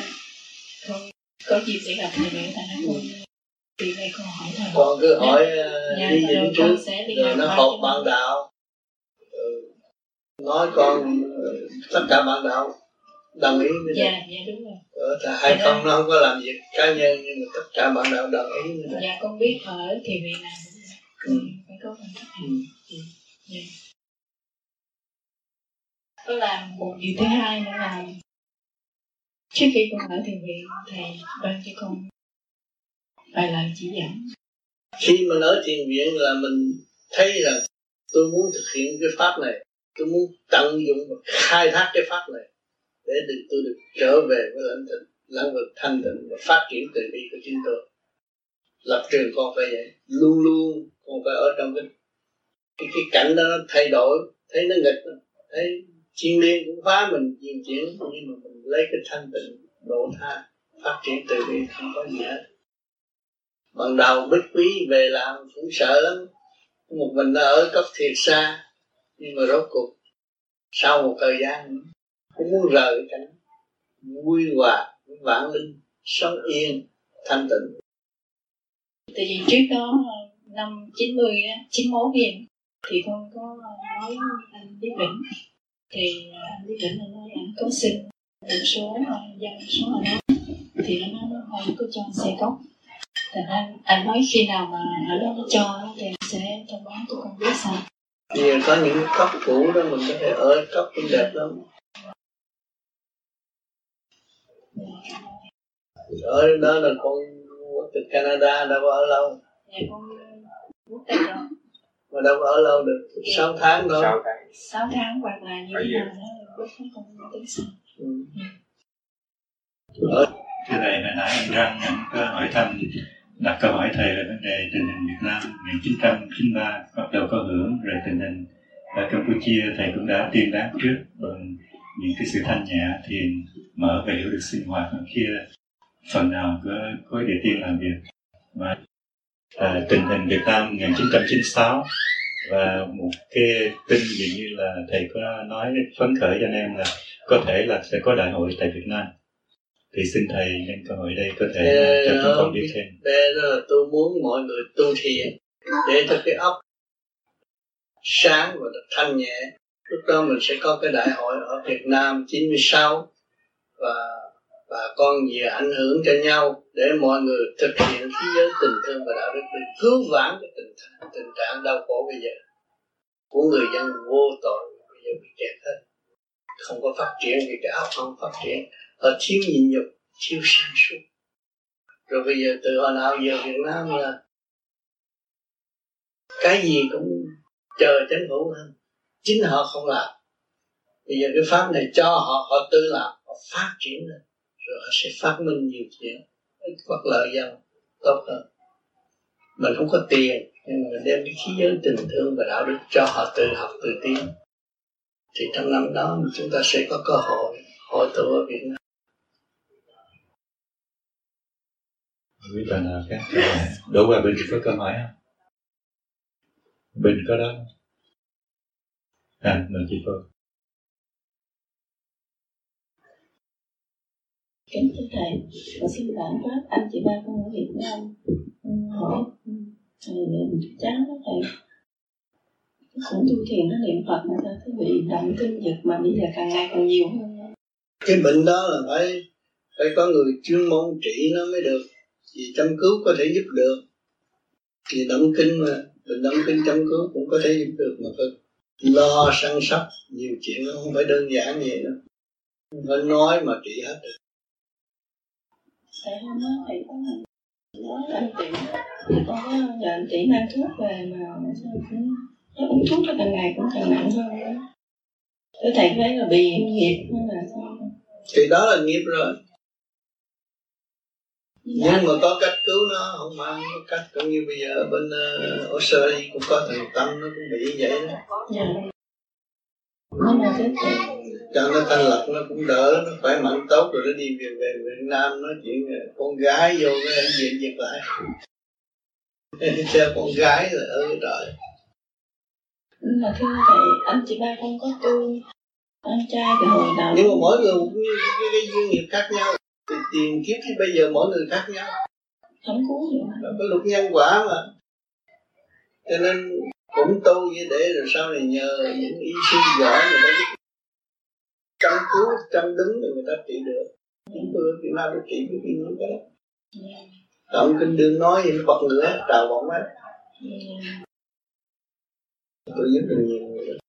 có dịp để gặp thầy vậy, thành ra con tìm đây con hỏi thầy. Con cứ hỏi đi dính trước, rồi nó họp bạn đạo, nói con tất cả bạn đạo đồng ý với dạ đúng rồi. Hay không nó không có làm việc cá nhân, nhưng mà tất cả bạn đạo đồng ý với dạ con biết ở thiền viện nào cũng phải có con chấp hành. Có làm một điều thứ hai nữa là trước khi con ở thiền viện thầy ban cho con vài lời chỉ dẫn. Khi mình ở thiền viện là mình thấy rằng tôi muốn thực hiện cái pháp này, tôi muốn tận dụng và khai thác cái pháp này để tôi được trở về với lãnh vực thanh tịnh và phát triển từ bi của chính tôi. Lập trường con phải vậy, luôn luôn con phải ở trong cái cảnh đó nó thay đổi, thấy nó nghịch, thấy thiên liên cũng phá mình nhiều chuyện, nhưng mà mình lấy cái thanh tịnh độ tha phát triển từ bi không có gì hết. Ban đầu bích quý về làm cũng sợ lắm, một mình ở cấp thiệt xa, nhưng mà rốt cuộc sau một thời gian cũng muốn rời cái cảnh vui hòa vạn linh, sống yên thanh tịnh. Tại vì trước đó năm 90 á, 91 gì thì con có nói anh Lý Vĩnh, thì anh Lý Vĩnh nói anh có xin một số dân số ở đó thì nó nói không có cho xe cốc. Thành anh nói khi nào mà ở đó nó cho thì anh sẽ thông báo tôi không biết sao. Thì có những cốc cũ đó mình có thể ở cốc cũng đẹp lắm. Ở đó là con từ Canada đâu có ở lâu. Dạ con quốc tịch đó. Mà đâu có ở lâu được 6 tháng thôi. 6 tháng hoặc là như thế nào đó quốc không tính sao. Thưa thầy, hồi nãy anh Răng có hỏi thăm, đặt câu hỏi thầy về vấn đề tình hình Việt Nam 1993 bắt đầu có hưởng, rồi tình hình ở Campuchia thầy cũng đã tiên đoán trước bằng những cái sự thanh nhẹ, thiền, mở và hiểu được sinh hoạt ở kia phần nào có khối địa tiên làm việc. Mà tình hình Việt Nam 1996 và một cái tin dường như là thầy có nói phấn khởi cho anh em là có thể là sẽ có đại hội tại Việt Nam. Thì xin thầy nhân cơ hội đây có thể cho chúng con biết thêm. Đây là tôi muốn mọi người tu thiền để cho cái óc sáng và thanh nhẹ. Lúc đó mình sẽ có cái đại hội ở Việt Nam 96 và bà con về ảnh hưởng cho nhau để mọi người thực hiện khí giới tình thương và đạo đức để cứu vãn cái tình trạng đau khổ bây giờ của người dân vô tội bây giờ bị kẹt hết, không có phát triển vì cái óc không phát triển, họ thiếu nhịn nhục, thiếu sáng suốt. Rồi bây giờ từ hồi nào giờ Việt Nam là cái gì cũng chờ chính phủ hơn, chính họ không làm. Bây giờ cái pháp này cho họ tự làm, họ phát triển lên, rồi họ sẽ phát minh nhiều chuyện, phát lợi dân tốt hơn. Mình không có tiền, nhưng mà mình đem cái khí giới tình thương và đạo đức cho họ tự học tự tiến. Thì trong năm đó chúng ta sẽ có cơ hội tụ ở Việt Nam. Quý bà nào khác? Đỗ Hòa Bình có câu hỏi không? Bình có đó. Mời chị Phương. Kính thưa thầy, và xin bản pháp anh chị ba con ở Việt Nam hỏi thầy chán đó thầy. Cũng tu thiền nó niệm Phật mà sao cứ bị động kinh giật mà bây giờ càng ngày càng nhiều hơn. Cái bệnh đó là phải có người chuyên môn trị nó mới được. Vì chăm cứu có thể giúp được. Vì động kinh mà, bệnh động kinh chăm cứu cũng có thể giúp được mà phải lo săn sóc nhiều chuyện, nó không phải đơn giản vậy đâu. Không phải nói mà trị hết được. Tại hôm đó thầy có nói anh chị thì con có nhờ anh chị mang thuốc về mà sao cũng uống thuốc nó càng ngày cũng càng nặng hơn đó. Thầy thấy là bị nghiệp hay là sao? Thì đó là nghiệp rồi. Nhưng mà có cách cứu nó, không mang có cách cũng như bây giờ bên Australia cũng có thằng Tâm nó cũng bị vậy đó. Dạ. Nhưng mà cái cho nó thanh lọc nó cũng đỡ, nó khỏe mạnh tốt rồi nó đi về Việt Nam nói chuyện con gái vô cái anh diện việc lại. Theo con gái là trời. Nhưng mà thưa thầy, anh chị ba không có tu anh trai cái hồi nào. Nhưng mà mỗi người một cái duyên nghiệp khác nhau. Thì tiền kiếp thì bây giờ mỗi người khác nhau. Thấm cuốn vậy mà. Có luật nhân quả mà. Cho nên cũng tu vậy để rồi sau này nhờ những y sư giỏi người ta giúp chăm cứu, chăm đứng rồi người ta trị được. Chúng tôi ở Việt Nam đã trị với những cái đó. Động kinh đương nói thì nó bật ngửa, trào bọng hết. Tôi giúp được nhiều người đó.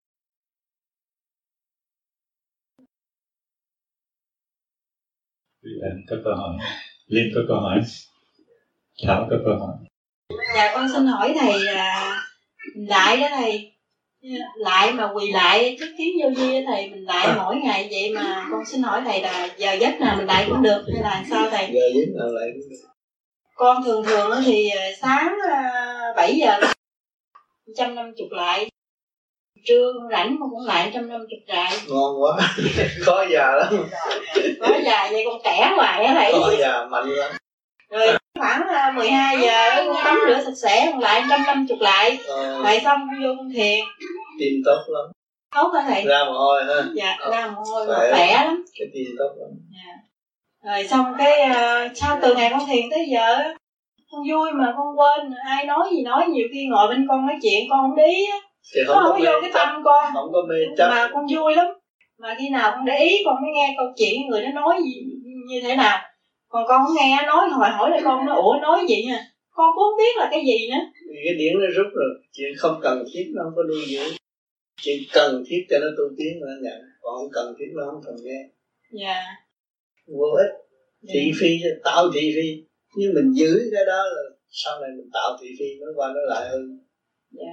Có câu hỏi, Linh có câu hỏi, Thảo có câu hỏi. Dạ con xin hỏi thầy lại đó thầy, lại mà quỳ lại trước kiến vô vi đó thầy, mình lại mỗi ngày vậy mà con xin hỏi thầy là giờ giấc nào mình lại cũng được hay là sao thầy? Giờ giấc nào lại cũng được. Con thường thì sáng 7 giờ 150 lại, trưa rảnh mà cũng lại 150 lại. Ngon quá, khó già lắm. Khó già vậy con trẻ hoài á thầy. Khó già mạnh lắm. Rồi khoảng 12 giờ con tắm rửa sạch sẽ còn lại 150 lại. Lại xong vô con thiền. Tim tốt lắm. Tốt hả thầy? Ra mồ hôi ha. Dạ, ra mồ hôi khỏe lắm. Cái tim tốt lắm. Dạ. Rồi xong cái sau từ ngày con thiền tới giờ con vui mà con quên ai nói gì nói, nhiều khi ngồi bên con nói chuyện con không đi á. Nó không có vô cái tâm con. Không có mê chấp. Mà con vui lắm. Mà khi nào con để ý con mới nghe câu chuyện người đó nói gì như thế nào. Còn con không nghe nói hỏi lại con nó ủa nói gì nha, con cũng không biết là cái gì nữa. Vì cái điển nó rút rồi, chuyện không cần thiết nó không có nuôi dưỡng, chuyện cần thiết cho nó tu tiến mà nó nhận, còn không cần thiết nó không cần nghe. Dạ. Vô ích, thị phi, tạo thị phi. Nhưng mình giữ cái đó là sau này mình tạo thị phi nó qua nó lại hơn. Dạ.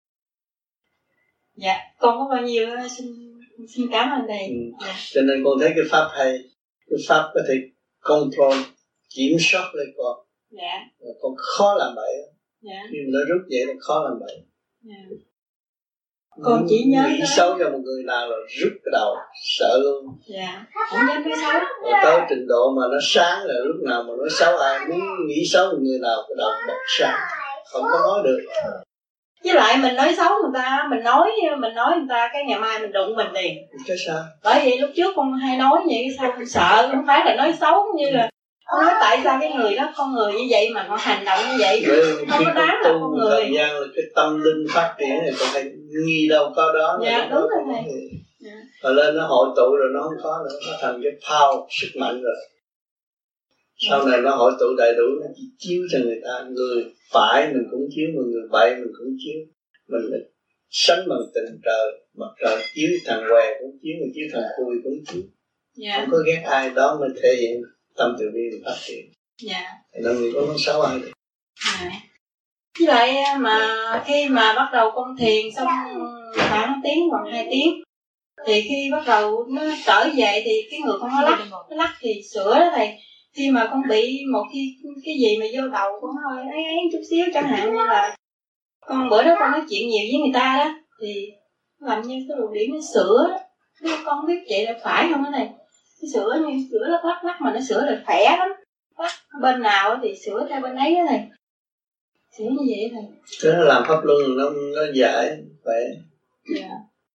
Dạ, con có bao nhiêu xin cảm ơn thầy. Dạ. Cho nên con thấy cái pháp hay, cái pháp có thể control, kiểm soát lấy con. Dạ. Con khó làm bậy. Dạ. Khi mà nó rút vậy là khó làm bậy. Dạ. Con chỉ nhớ nghĩ xấu cho một người nào là rút cái đầu, sợ luôn. Dạ, không dám nói xấu. Tới trình độ mà nó sáng là lúc nào mà nói xấu ai, muốn nghĩ xấu một người nào cái đầu bật sáng, không có nói được. Với lại mình nói xấu người ta, mình nói người ta cái ngày mai mình đụng mình liền. Cái sao? Bởi vậy lúc trước con hay nói vậy, sao con sợ, không phải là nói xấu như là con nói tại sao cái người đó con người như vậy mà họ hành động như vậy, không có đáng là con người. Thời gian là cái tâm linh phát triển thì con phải nghi đâu có đó. Dạ đúng rồi thầy. Rồi lên nó hội tụ rồi nó không có nữa, nó thành cái power, sức mạnh rồi. Sau này nó hội tụ đầy đủ, nó chỉ chiếu cho người ta. Người phải mình cũng chiếu, người bậy mình cũng chiếu. Mình là sánh bằng tình trời, mặt trời chiếu thằng què cũng chiếu, người chiếu thằng cùi cũng chiếu. Dạ. Không có ghét ai, đó mới thể hiện tâm từ bi mình phát triển. Dạ. Làm gì có nói xấu ai được. Dạ. Với lại mà khi mà bắt đầu con thiền xong khoảng tiếng hoặc 2 tiếng, thì khi bắt đầu nó trở về thì cái người con nó lắc thì sửa đó thầy. Khi mà con bị một cái gì mà vô đầu con hơi ấy chút xíu, chẳng hạn như là con bữa đó con nói chuyện nhiều với người ta đó, thì làm như cái luồng điển nó sửa đó. Con không biết vậy là phải không đó thầy. Nó sửa như sửa lắc mà nó sửa được khỏe lắm. Lắc bên nào thì sửa theo bên ấy đó thầy. Sửa như vậy thầy. Thế nó làm pháp luân nó giải khỏe. Dạ.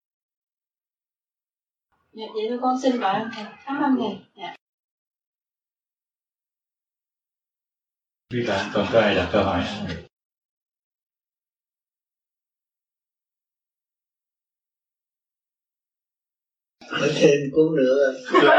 Dạ, vậy thôi con xin gọi thầy. Cảm ơn thầy. Dạ. Quý bạn còn có ai đặt câu hỏi? Nói thêm cuốn nữa.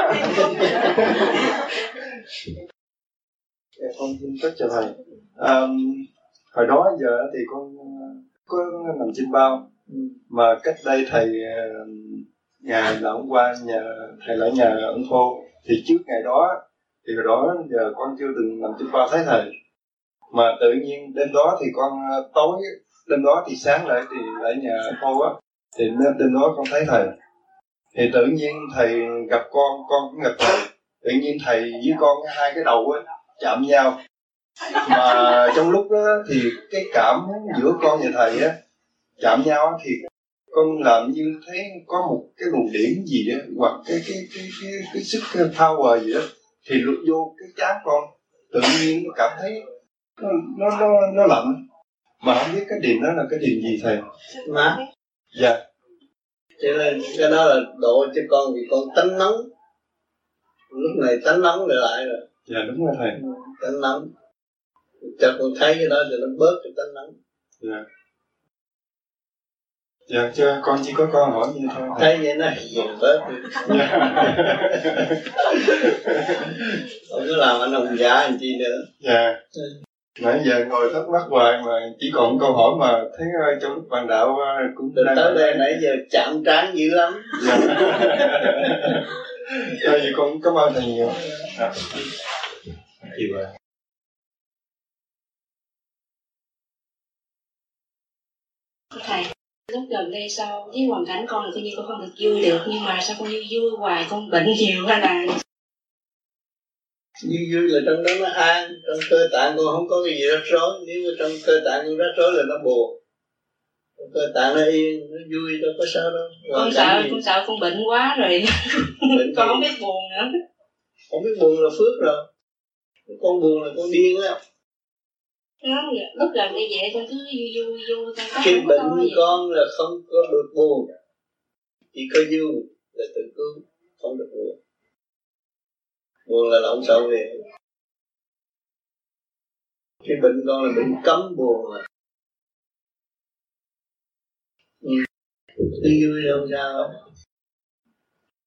Con xin phép chào thầy. Hồi đó giờ thì con có nằm trên bao, mà cách đây thầy nhà là hôm qua thầy lại nhà ông Thô, thì trước ngày đó thì hồi đó giờ con chưa từng nằm trên bao thấy thầy, mà tự nhiên đêm đó thì con tối đêm đó thì sáng lại thì lại nhà Thô á, thì đêm đó con thấy thầy, thì tự nhiên thầy gặp con cũng gặp thầy, tự nhiên thầy với con hai cái đầu á chạm nhau, mà trong lúc đó thì cái cảm giữa con và thầy á chạm nhau á, thì con làm như thấy có một cái luồng điển gì đó, hoặc cái sức power gì đó, thì lúc vô cái trán con tự nhiên cảm thấy nó lạnh, mà không biết cái điềm đó là cái điềm gì thầy. Mà dạ, cho nên cái đó là độ cho con, vì con tánh nóng, lúc này tánh nóng lại rồi. dạ đúng rồi thầy. Tánh nóng cho con thấy cái đó thì nó bớt cái tánh nóng. Dạ. Dạ, chứ con chỉ có câu hỏi như thôi. Thấy vậy nó hiền bớt đi. Không có làm anh hùng giả anh chi nữa. Dạ. Nãy giờ ngồi thắc mắc hoài mà chỉ còn câu hỏi mà thấy trong lúc bàn đạo cũng từ tới đây nãy giờ chạm trán dữ lắm. Dạ. Tại vì con cảm ơn thầy nhiều. Thầy, lúc gần đây sau với hoàn cảnh con là tự nhiên con không được vui được, nhưng mà sao con vui hoài, con bệnh nhiều hay là vui là trong đó nó an, trong cơ tạng con không có cái gì rắc rối. Nếu mà trong cơ tạng con rắc rối là nó buồn, trong cơ tạng nó yên, nó vui đâu có sao đâu. Con sợ con bệnh quá rồi. Con không biết buồn nữa. Không biết buồn là phước rồi. Con buồn là con điên á. Lúc gần đây vậy con cứ vui. Cái bệnh con là không có được buồn, chỉ có vui là tự cứu, không được buồn. Buồn là lộn xộn về. Cái bệnh con là bệnh cấm buồn mà. Cứ vui không sao.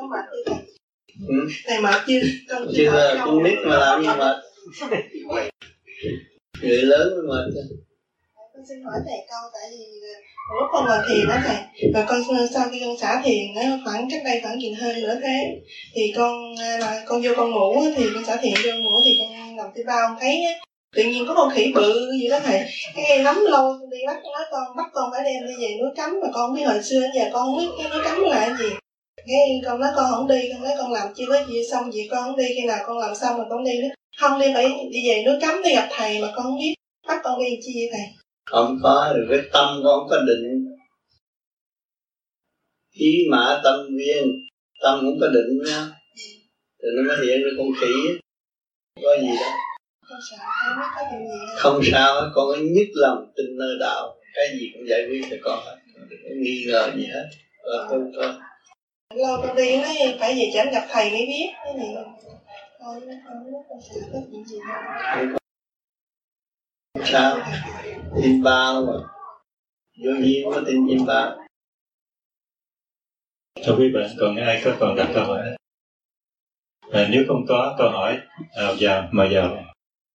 có mệt chưa thầy? Thầy mệt chưa? Chưa, con nít mà làm gì mệt. Người lớn mới mệt. Con xin hỏi thầy câu, tại vì lúc con ngồi thiền đó thầy, và con sau khi con xả thiền khoảng cách đây khoảng chừng hơn nửa tháng, thì con vô con ngủ thì con xả thiền vô ngủ thì con nằm trên bao con thấy tự nhiên có con khỉ bự gì đó thầy, cái lắm lâu con đi bắt con phải đem đi về núi Cấm, mà con không biết hồi xưa đến giờ con không biết cái núi Cấm là cái gì. Cái con nói con không đi, con nói con làm chưa có gì xong vậy con không đi, khi nào con làm xong rồi con đi nữa. Không đi, phải đi về núi Cấm đi gặp thầy mà con không biết, bắt con đi chi vậy thầy? Không có, rồi cái tâm con không có định. Ý mã tâm viên, tâm không có định nha. Thì nó mới hiện ra con khỉ. Có gì đó. Con sợ không biết có chuyện gì đâu. Không sao, con có nhất lòng tin nơi đạo. Cái gì cũng giải quyết cho con hết. Đừng có nghi ngờ gì hết. Tôi lâu con đi nói phải về chánh gặp thầy mới biết cái gì. Con sợ có chuyện gì đâu. Sao? Tin bao mà. Vô nhiên có tin bao. Thưa quý bạn, còn ai có còn đặt câu hỏi? Nếu không có câu hỏi, mời vào.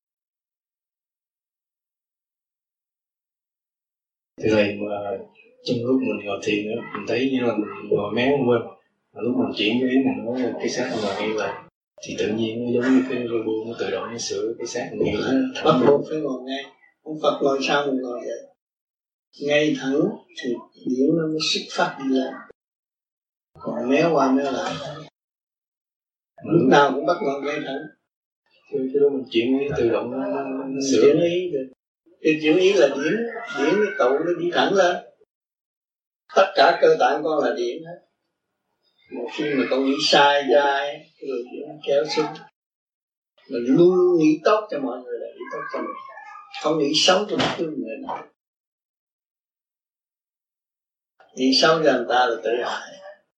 Thưa thầy, mà trong lúc mình ngồi thiền nữa, mình thấy như là mình ngồi méo quên. Mà lúc mình chuyển cái ý mình nói cái xác mình ngồi ngay lại, thì tự nhiên nó giống như cái robot nó tự động nó sửa cái xác mình ngay lại. Bắt buộc phải ngồi ngay. Ông Phật ngồi sao mình ngồi vậy? Ngay thẳng thì điển nó mới xuất phát đi lên. Còn méo qua méo lại. Lúc nào cũng bắt ngồi ngay thẳng. Cái đó mình chuyển ý tự động nó sửa. Chuyển ý được. Cái chuyển ý là điển cái tụ nó đi thẳng lên. Tất cả cơ tạng con là điển hết. Một khi mà con nghĩ sai dai, rồi điển kéo xuống. Mình luôn luôn nghĩ tốt cho mọi người là nghĩ tốt cho mình. Không nghĩ xấu cho bất cứ người nào. Nghĩ xấu cho người ta là tự hại.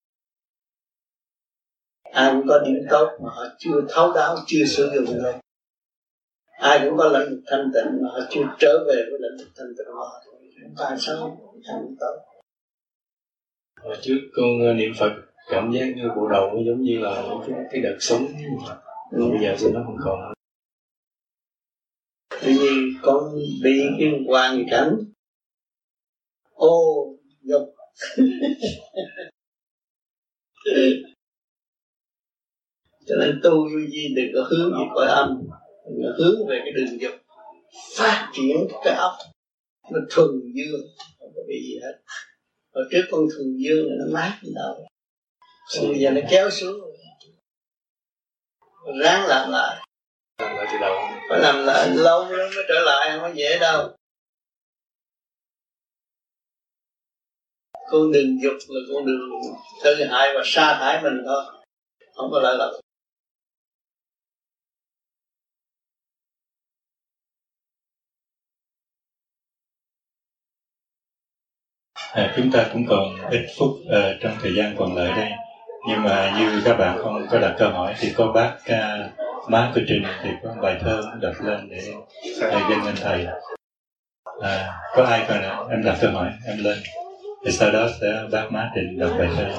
Ai cũng có điểm tốt mà họ chưa thấu đáo, chưa sử dụng lên. Ai cũng có lãnh vực thanh tịnh mà họ chưa trở về với lãnh vực thanh tịnh mà họ không phải xấu, không tốt. Hồi trước con niệm Phật cảm giác như bộ đầu nó giống như là cái đợt sống. Bây giờ thì nó không còn. Tuy nhiên con bị cái hoàn cảnh ô dục cho nên tu gì đừng có hướng về cõi âm, đừng có hướng về cái đường dục phát triển cái óc nó thuần dương, không có bị gì hết. Hồi trước con thuần dương này nó mát gì đâu, bây giờ nó kéo xuống, ráng làm lại. Từ đầu phải làm lại lâu lắm mới trở lại, không có dễ đâu. Con đường dục là con đường tự hại và sa thải mình thôi, không có lợi lộc. Chúng ta cũng còn ít phút trong thời gian còn lại đây, nhưng mà như các bạn không có đặt câu hỏi thì có bác má của Trình thì có bài thơ đặt lên để thầy dâng lên thầy. Có ai còn nào? Em đặt câu hỏi em lên, thì sau đó sẽ bác má Trình đọc bài thơ.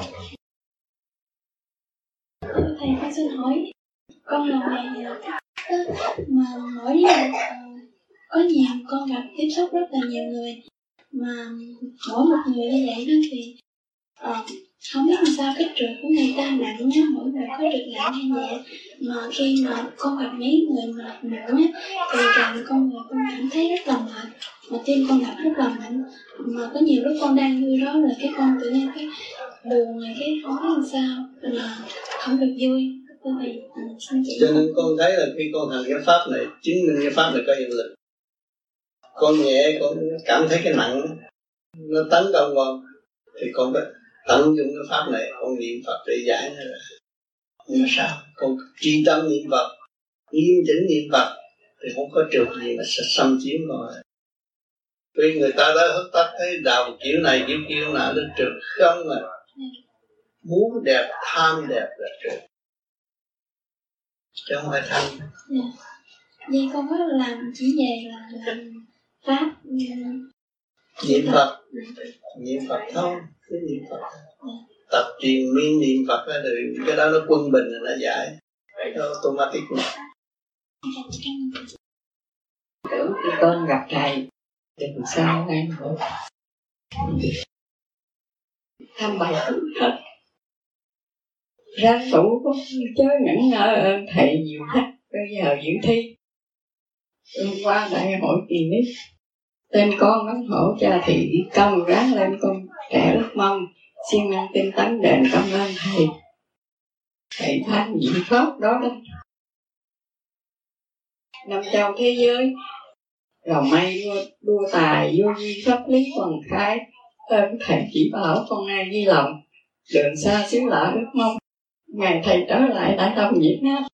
Thầy con xin hỏi, con là ngày mà mỗi ngày có nhiều con gặp tiếp xúc rất là nhiều người, mà mỗi một người như vậy đó thì không biết làm sao cái trượt của người ta nặng á, mỗi người có trượt nặng hay nhẹ, mà khi mà con gặp mấy người mà nặng á thì càng con người con cảm thấy rất là mệt, mà tim con đập rất là mạnh, mà có nhiều lúc con đang vui đó là cái con tự nhiên cái buồn rồi cái không biết làm sao là không được vui. Cho nên con thấy là khi con hành cái pháp này, chứng minh cái pháp này có hiệu lực. Con nhẹ, con cảm thấy cái nặng nó tấn công con thì con phải tận dụng cái pháp này, con niệm Phật để giải nó ra. Nhưng mà sao? Con tri tâm niệm Phật, nghiêm chỉnh niệm Phật thì không có trượt gì mà sẽ xâm chiếm con. Vì người ta đã hất tắt thấy đạo kiểu này kiểu kia nào nó trượt không mà. Muốn đẹp, tham đẹp là trượt, chứ không phải tham. Vậy con có làm chỉ về là làm pháp niệm Phật thôi, cứ niệm Phật. tập truyền miên niệm Phật là được, cái đó nó quân bình là nó giải, cái đó automatic. Tưởng khi con gặp thầy thì sao em hỏi thăm bài hết ra tủ có chớ nhẫn nợ ơn thầy nhiều khách bây giờ giữ thi. Hôm qua đại hội kỳ nít tên con ấn hộ cha thị công ráng lên con trẻ ước mong xin mang tinh tấn đền cảm ơn thầy. Thầy thanh diệu pháp đó đó năm châu thế giới rồi may đua tài vô duy pháp lý còn khai ơn thầy chỉ bảo con ai ghi lòng đường xa xứ lạ ước mong ngày thầy trở lại Đại Đông Việt Nam.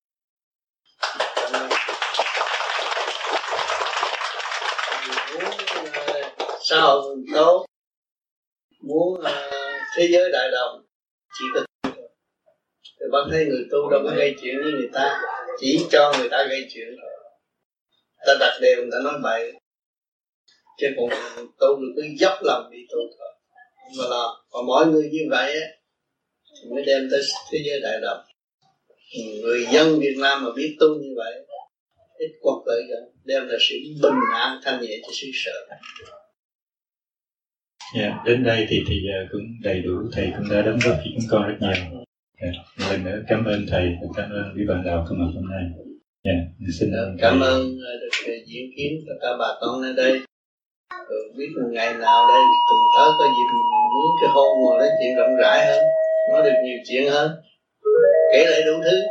Xã hội tốt muốn thế giới đại đồng chỉ có thì bác thấy người tu đâu có gây chuyện với người ta, chỉ cho người ta gây chuyện thôi. Ta đặt đều người ta nói bậy, chứ còn tu được cứ dốc lòng đi tu thôi. Mà lo, còn mỗi người như vậy á thì mới đem tới thế giới đại đồng. Người dân Việt Nam mà biết tu như vậy, ít quật lợi gần, đem lại sự bình an thanh nhẹ cho xứ sở. Đến đây thì giờ cũng đầy đủ, thầy cũng đã đóng góp cho chúng con rất nhiều. Lần nữa cảm ơn thầy và cảm ơn quý bạn đạo có mặt hôm nay. Xin cảm ơn được diễn kiến tất cả bà con ở đây. Rồi biết một ngày nào đây từng tới có dịp mình muốn cái hôn ngồi nói chuyện rộng rãi hơn, nói được nhiều chuyện hơn, kể lại đủ thứ.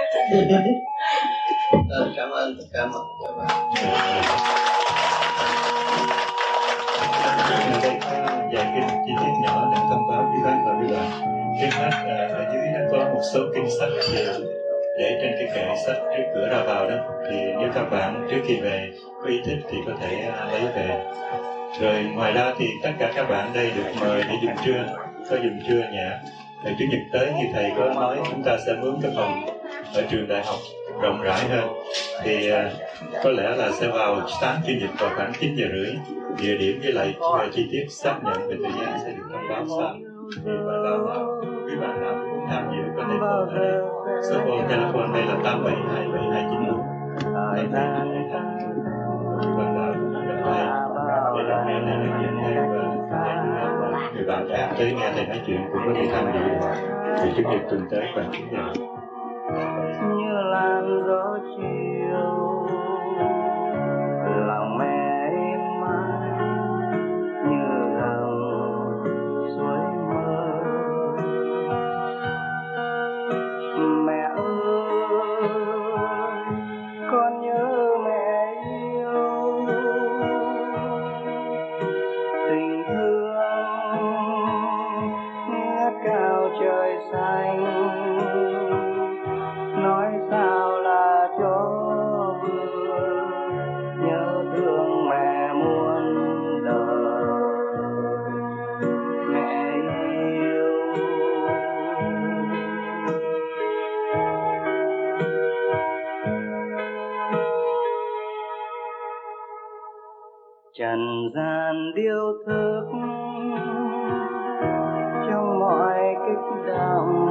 Cảm ơn tất cả mọi người. Vài kinh chi tiết nhỏ để thông báo với bác và quý bạn. Trước mắt ở dưới nó có một số kinh sách để trên cái kệ sách trước cửa ra vào đó, thì nếu các bạn trước khi về có ý thích thì có thể lấy về. Rồi ngoài ra thì tất cả các bạn đây được mời để dùng trưa, có dùng trưa nhã. Rồi Chủ nhật tới như thầy có nói chúng ta sẽ mướn cái phòng ở trường đại học rộng rãi hơn, thì có lẽ là sẽ vào sáng Chủ nhật vào khoảng 9:30. Địa điểm với lại chi tiết xác nhận về thời gian sẽ được thông báo sau. Thì quý bạn nào cũng tham dự có thể phone ở đây. Số phone telephone đây là 8727294. Quý bạn nào cũng gặp thầy để được nghe thầy nói chuyện thêm và người bạn khác tới nghe thầy nói chuyện cũng có thể tham dự. Thì Chủ nhật tuần tới khoảng 9 giờ. Như làn gió chiều lòng mẹ êm mãi như dòng suối mơ. Mẹ ơi con nhớ mẹ yêu, tình thương ngất cao trời xanh, nói sao là cho vừa nhớ thương mẹ muôn đời. Mẹ yêu trần gian điêu thức trong mọi kích động,